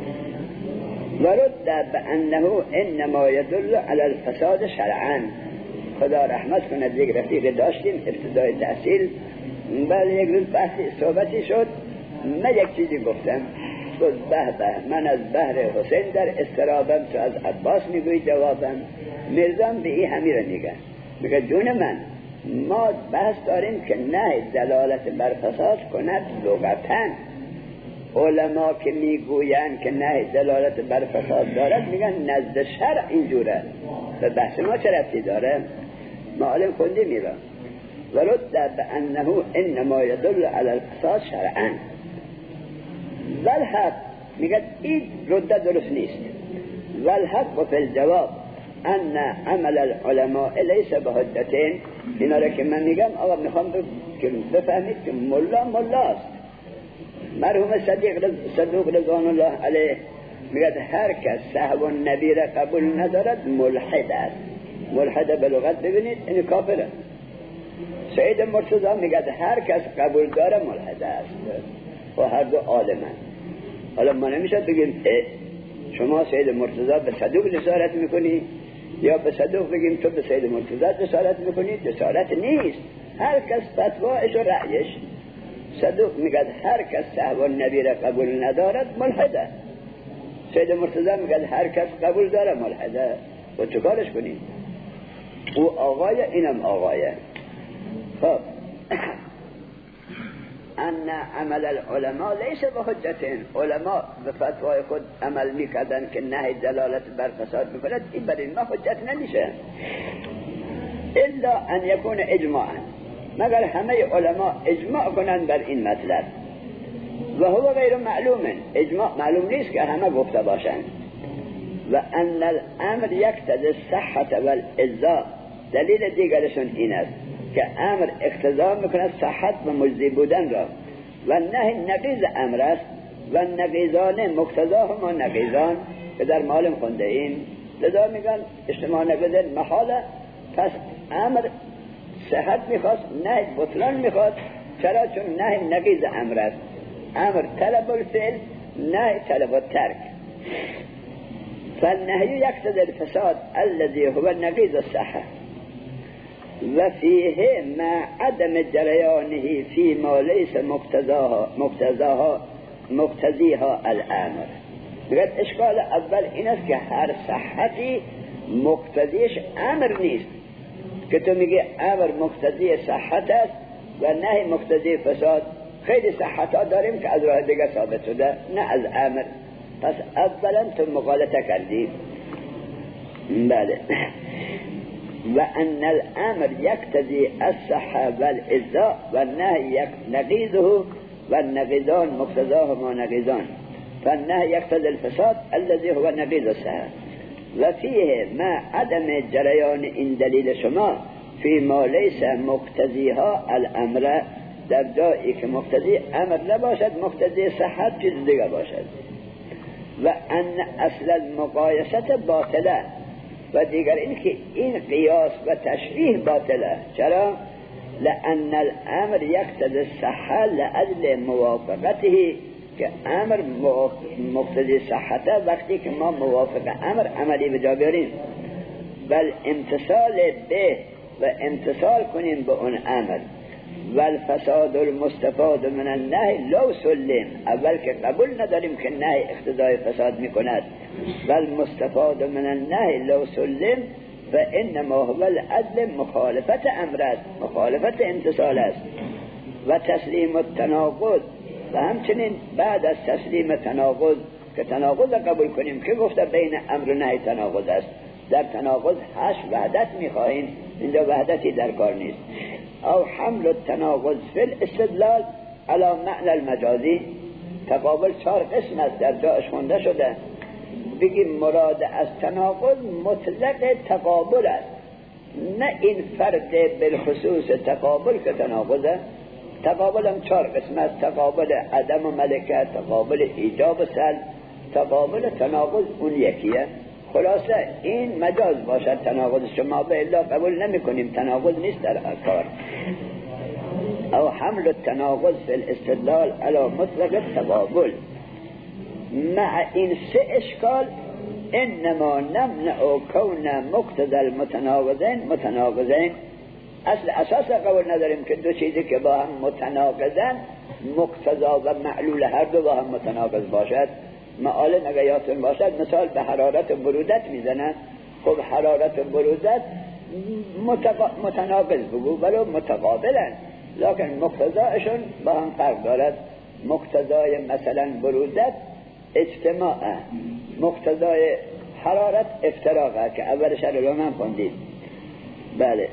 ورد بانه انما يدل على الفساد شرعا. خدا رحمت کند یک رفیق داشتیم ابتدای تحصیل، بله یک روز بحثی صحبتی شد، من یک چیزی گفتم، گفت به به من از بحر حسین در استرابم، تو از عباس میگوی جوابم. مرزام به این همی رو میگه، میگه جون من ما بحث داریم که نه دلالت بر فساد کند لغتن. علما که میگوین که نه دلالت بر فساد دارد میگن نزد شرع اینجوره، به بحث ما چه ربطی داره؟ معلم خوندی میره. ورد بانه انما يدل على الفساد شرعا. والحق میگه این رده درست نیست. والحق و فی الجواب ان عمل العلماء لیس بحجتین. اینا را که من میگم آقا میخوام که بفهمید که ملا ملاست. مرحوم صدیق صدوق رضوان الله علیه میگه هر کس سهو نبی را قبول ندارد ملحد است. ملحد به لغت ببینید این کافره. سید مرتضی میگه هر کس قبول داره ملحد است و هر دو عالمن. حالا ما نمیشه بگیم شما سید مرتضی به صدوق جسارت میکنی یا به صدوق بگیم تو به سید مرتضی جسارت میکنی. جسارت نیست، هر کس فتواش و رأیش. صدوق میگه هر کس سهو نبی را قبول ندارد ملحده. سید مرتضی میگه هر کس قبول داره ملحده. و چه کارش کنی؟ او آقای اینم آقایه. خب ان عمل العلماء لیس بحجتین. علماء به فتوای خود عمل میکردن که نهی دلالت بر فساد میکند، این بر این ما حجت نمیشه الا ان یکون اجماعا، مگر همه علماء اجماع کنند بر این مطلب. و هو غیر معلوم، اجماع معلوم نیست که همه گفته باشند. و ان الامر یقتضی الصحة والإجزاء. دلیل دیگرشون این است که امر اقتضا میکند صحت و مجزی بودن را و نهی نقیض امر است و نقیضان مقتضاهما نقیضان که در معالم خونده این. لذا میگن اجتماع نقیض محاله. پس امر صحت میخواست، نهی بطلان میخواست. چرا؟ چون نهی نقیض امر است. امر طلب الفعل، نهی طلب الترک. فالنهی يقتضي الفساد الذي هو نقيض الصحة وفيه مع عدم جريانه فيما ليس مقتضاها مقتضاها مقتضيها الامر. بگه اشکال اول این است که هر صحتی مقتضیش امر نیست، که تو میگی امر مقتضی صحت است و نهی مقتضی فساد. خیلی صحت ها داریم که از راه دیگه ثابت شده، نه از امر. پس اولا تو مغالطه کردی. بله. و ان الامر یقتضی الصحه والاجزاء و النهی نقیضه و النقیضان مقتضاهما نقیضان. فالنهی یقتضی الفساد الذي هو نقیض الصحه و فیه مع عدم جریان این دلیل شما فی ما لیس مقتضیها الامر، در جایی که مقتضی امر نباشد مقتضی صحت چیز دیگه باشد. و ان اصل المقایسه باطله، و دیگر این که این قیاس و تشبیه باطله. چرا؟ لان الامر یقتضی الصحه لاجل موافقته، که امر مقتضی صحته وقتی که ما موافق امر عملی به جا بیاریم، بل امتصال به و امتصال کنیم به اون امر. و الفساد المستفاد من النهی لو سلم، اول که قبول نداریم که نهی اقتضای فساد میکند، و المستفاد من النهی لو سلم و انما هو العدل مخالفت امر است، مخالفت امتصال است. و تسلیم التناقض، و همچنین بعد از تسلیم تناقض که تناقض قبول کنیم که گفته بین امر و نهی تناقض است، در تناقض هش وحدت میخواهیم، اینجا وحدتی در کار نیست. او حمل التناقض فی الاستدلال علی معنی المجازی، تقابل چهار قسم است در جاش خونده شده. بگیم مراد از تناقض مطلق تقابل است، نه این فرد بالخصوص تقابل که تناقضه. تقابل هم چهار قسم است: تقابل عدم و ملکه، تقابل ایجاب و سلب، تقابل تناقض اون یکیه. خلاصه این مجاز باشد تناقض، شما به الا قبول نمی کنیم، تناقض نیست در کار. او حمل التناقض فی الاستدلال علی مطلق تقابل. مع این سه اشکال انما نمنع کون مقتضى المتناقضین متناقضین. اصل اساس قبول نداریم که دو چیزی که با هم متناقضن مقتضا و معلول هر دو با هم متناقض باشد. معالم اگر یادتون باشد مثال به حرارت و برودت میزنن. خب حرارت و برودت متقا... متناقض بگو ولو متقابلن، لکن مقتضایشون با هم فرق دارد. مقتضای مثلا برودت اجتماعه، مقتضای حرارت افتراقه که اولش رو من خوندید. بله.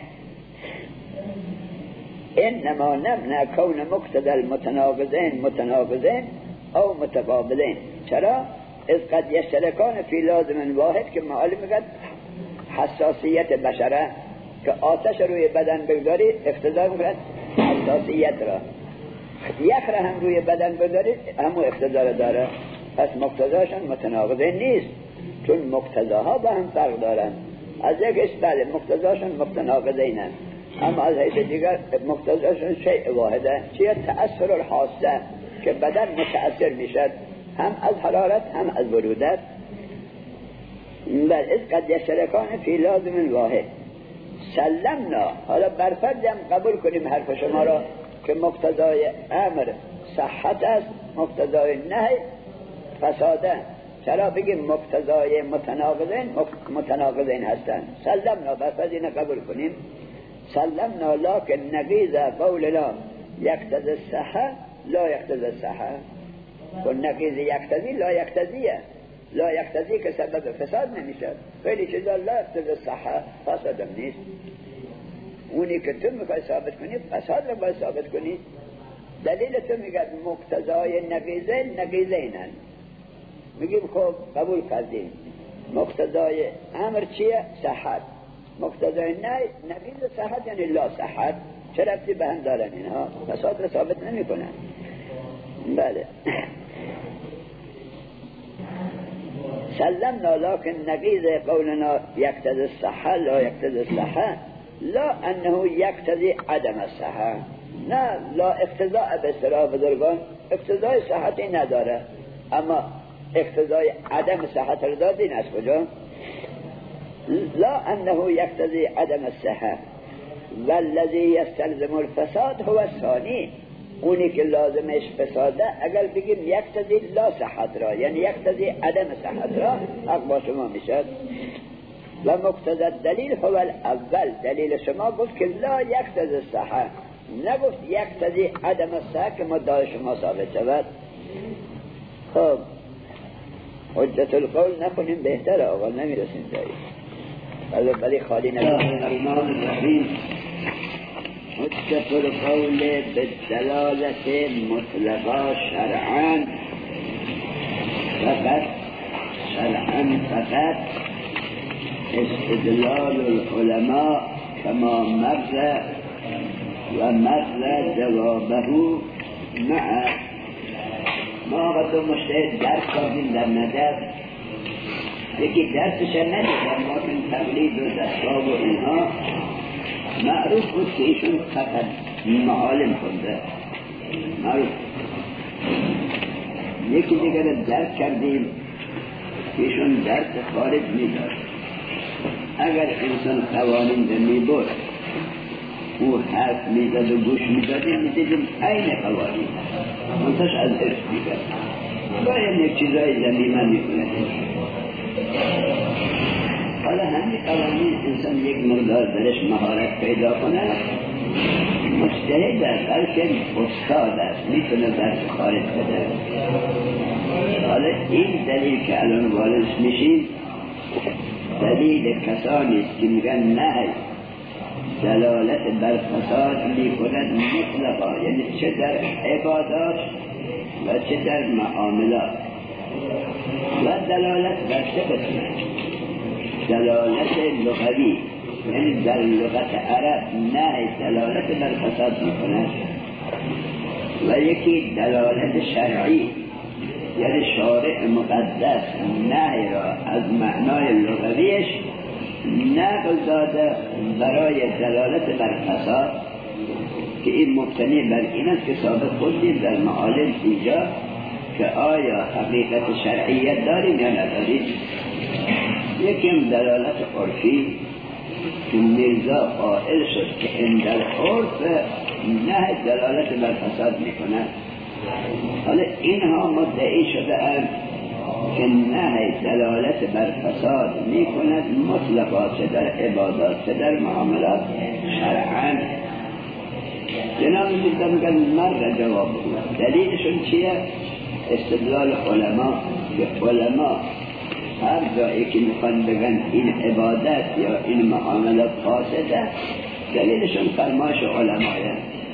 انما نمنع کون مقتضى المتناقضین متناقضین او متقابلین. چرا؟ از قد یشترکان فی لازم واحد، که معلوم میگه حساسیت بشره که آتش روی بدن بگذاری اقتضا میکنه حساسیت را، یخ را هم روی بدن بگذاری همون اقتضا را داره. پس مقتضاشون متناقضین نیست، چون مقتضاها با هم فرق دارن. از یکش بله مقتضاشون متناقضین، اما از حیث دیگر مقتضاشون شیء واحده. چیه؟ تأثیر الحاسه، که بدن متأثر میشد هم از حرارت هم از برودت. بل از قد یشترکان فی لازم واحد. سلمنا، حالا برفرض هم قبول کنیم حرف شما را که مقتضای امر صحت است، مقتضای نهی فساده. چرا بگیم مقتضای متناقضین متناقضین هستند؟ سلمنا، برفرض اینه قبول کنیم. سلمنا لکن نقیض قول لا یقتضی الصحه لا یقتضی الصحه. و نقیض یقتضی لا یقتضیه، لا یقتضی که سبب فساد نمیشه. خیلی چیزا لا یقتضی الصحه فساد هم نیست. اونی که تو میخوای ثابت کنی فساد رو باید ثابت کنی. دلیل تو میگه مقتضای نقیضین نقیضینن، میگیم خب قبول کردیم. مقتضای امر چیه؟ صحت. مقتضای نهی نقیض صحت یعنی لا صحت. چه ربطی به هم دارن اینها؟ فساد رو ثابت نمی کنن. بله. سلمنا لكن نقیض قولنا یقتضی الصحه لا یقتضی الصحه لا انه یقتضی عدم الصحه. نه، لا اقتضاء به اصطلاح بزرگان اقتضای صحتی نداره، اما اقتضای عدم صحت رو دادین از کجا؟ لا انه یقتضی عدم الصحه والذی یستلزم الفساد هو الثانی. اونی که لازمش فساده اگر بگیم یقتضی لا صحت را، یعنی یقتضی عدم صحت را، حق با شما میشد. و مقتضی الدلیل هو الاول، دلیل شما گفت که لا یقتضی الصحه، نگفت یقتضی عدم الصحه که مدعای شما ثابت شود. خب حجت القول نکنیم بهتره، آقا نمیرسیم جایی، ولی خالی نکنیم. الرحمن الرحیم. حجت القول بالدلالت مطلقا شرعا، فقط شرعا فقط استدلال العلماء كما مر و مر جوابه مع ما قد مجتهد درس کردیم در نجف، یکی درسش ندیدم ما من تقلید و دستاب و اینها معروف بود که ایشون فقط معالم خونده، معروف. یکی دیگر درس کردیم که ایشون درس خارج میداد. اگر انسان قوانین رو میبرد او حرف میزد و گوش میدادیم میدیدیم این قوانین منتش از ارث میگرد باید یک چیزای زمیمه میکنه. حالا همین قوانین انسان یک مقدار درش مهارت پیدا کنه، مجتهد است، بلکه استاد است، میتونه درس خارج بده. حالا این دلیل که الان واردش میشیم دلیل کسانی است که میگن نه دلالت بر فساد میکند مطلقا، یعنی چه در عبادات و چه در معاملات. و دلالت بر چه قسمه؟ دلالت لغوی، یعنی در لغت عرب نه دلالت بر فساد میکند، و یکی دلالت شرعی، یعنی شارع مقدس نه را از معنای لغویش نقل داده برای دلالت بر فساد، که این مبتنی بر این است که ثابت خودید در معالم اینجا که آیا حقیقت شرعیت داریم یا نداریم. یکیم دلالت عرفی که میرزا قائل شد که این در عرف نه دلالت بر فساد میکنه. حالا اینها مدعی شده اند که نه دلالت بر فساد میکند مطلقا، چه در عبادات چه در معاملات شرعاً. جناب میگن میگن مر جواب بود. دلیلشون چیه؟ استدلال علما، که علما هر جایی که میخوان بگن این عبادت یا این معاملات فاسده دلیلشون فرمایش علمایه.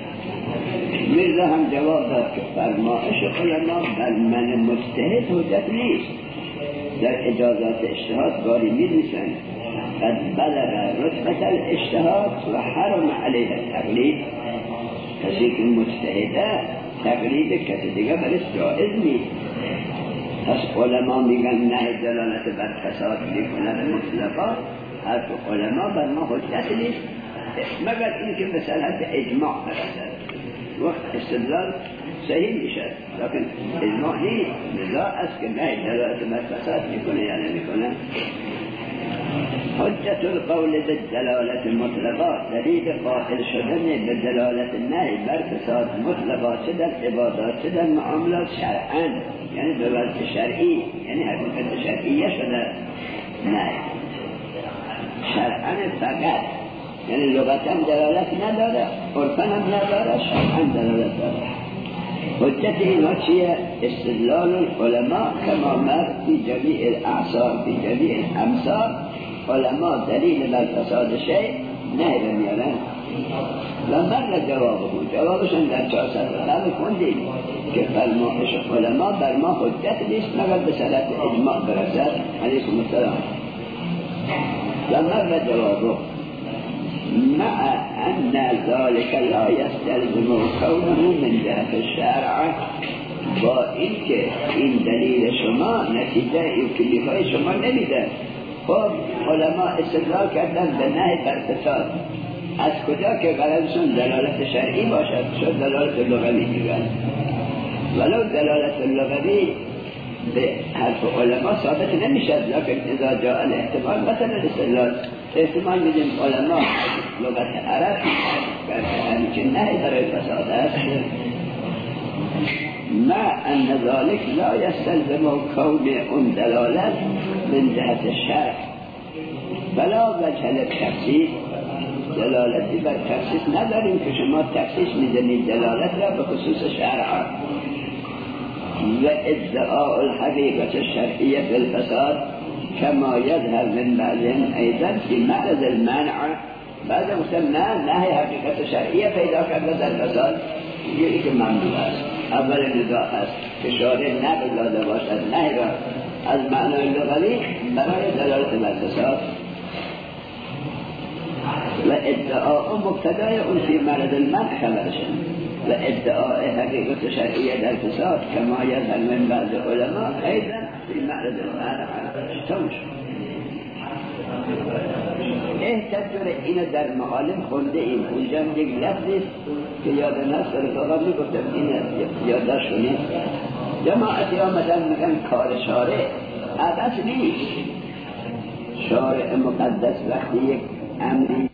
میرزا هم جواب داد که فرمایش علما بر من مجتهد حجت نیست. در اجازات اجتهاد باری می‌نویسن قد بلغ رتبه الاجتهاد و حرم علیه التقلید. کسی که مجتهده تقلید کسی دیگه برش جائز نیست. پس علما میگن نه دلالت بر فساد میکند مطلقا، حرف علما بر ما حجت نیست مگر اینکه به صورت اجماع برسد، وقت استدلال صحیح میشه، لیکن اجماع نیست. لذا است که نه دلالت بر فساد میکنه یا نمیکنه. حجت القول بالدلالت مطلقا، دلیل قائل شدن به دلالت نه بر فساد مطلقا، چه در عبادات چه در معاملات شرعاً، یعنی به وجه شرعی، یعنی حقیقت شرعیه شده نه شرعاً فقط، یعنی لغتاً دلالت نداره، عرفاً هم نداره، شرعاً دلالت داره. حجت اینا چیه؟ استدلال العلماء کما مر فی جمیع الاعصار فی جمیع الامصار. علماء دلیل بر فساد شیء نه رو میارن. و مر جوابه، جوابشون در چهار صفحه قبل خوندیم که فرمایش علماء بر ما حجت نیست مگر به صورت اجماع برسد. علیکم السلام. و مر جوابه مع ان ذلك لا يستلزم كونه من جهت الشرع، با اینکه این دلیل شما نتیجه این کلیهای شما نمیده. خب علماء استدلال کردن به نهی بر فساد، از کجا که غرضشون دلالت شرعی باشد شد دلالت لغوی میگن. ولو دلالت لغوی به حرف علما ثابت نمیشد، لکن اذا جاء الاحتمال مثلا استدلال احتمال میدیم علما لغت عرب همچین نهی برای فساد است، ما ان ذلك لا يستلزم كون اون دلالت من جهت الشرع بلا وجه للتخصیص. دلالتی بر تخصیص نداریم که شما تخصیص میدنید دلالت را به خصوص شرع. و ادعاء الحقیقت الشرعیه بالفساد كما يظهر من بعضهم ايضا في معرض المنع. بعض گفتن نه نهی حقیقت شرعیه پیدا کرده در فساد، یکی که ممنوع است. اول نزاع است که شارع نقل داده باشد نهی را از معنای لغوی برای دلالت بر فساد. و ادعاء مبتدای اون فی معرض المنع خبرشن و ادعاء حقیقت شرعیه در فساد کما یظهر من بعض علما ایضا فی معرض المنع تمش. احتجر اینو در معالم خونده ایم، اونجا یک لفظی که یاد نست رفاقا میگفتم این یادداشت کنید. جماعتی آمدن میگن کار شارع عبث نیست. شارع مقدس وقتی یک امری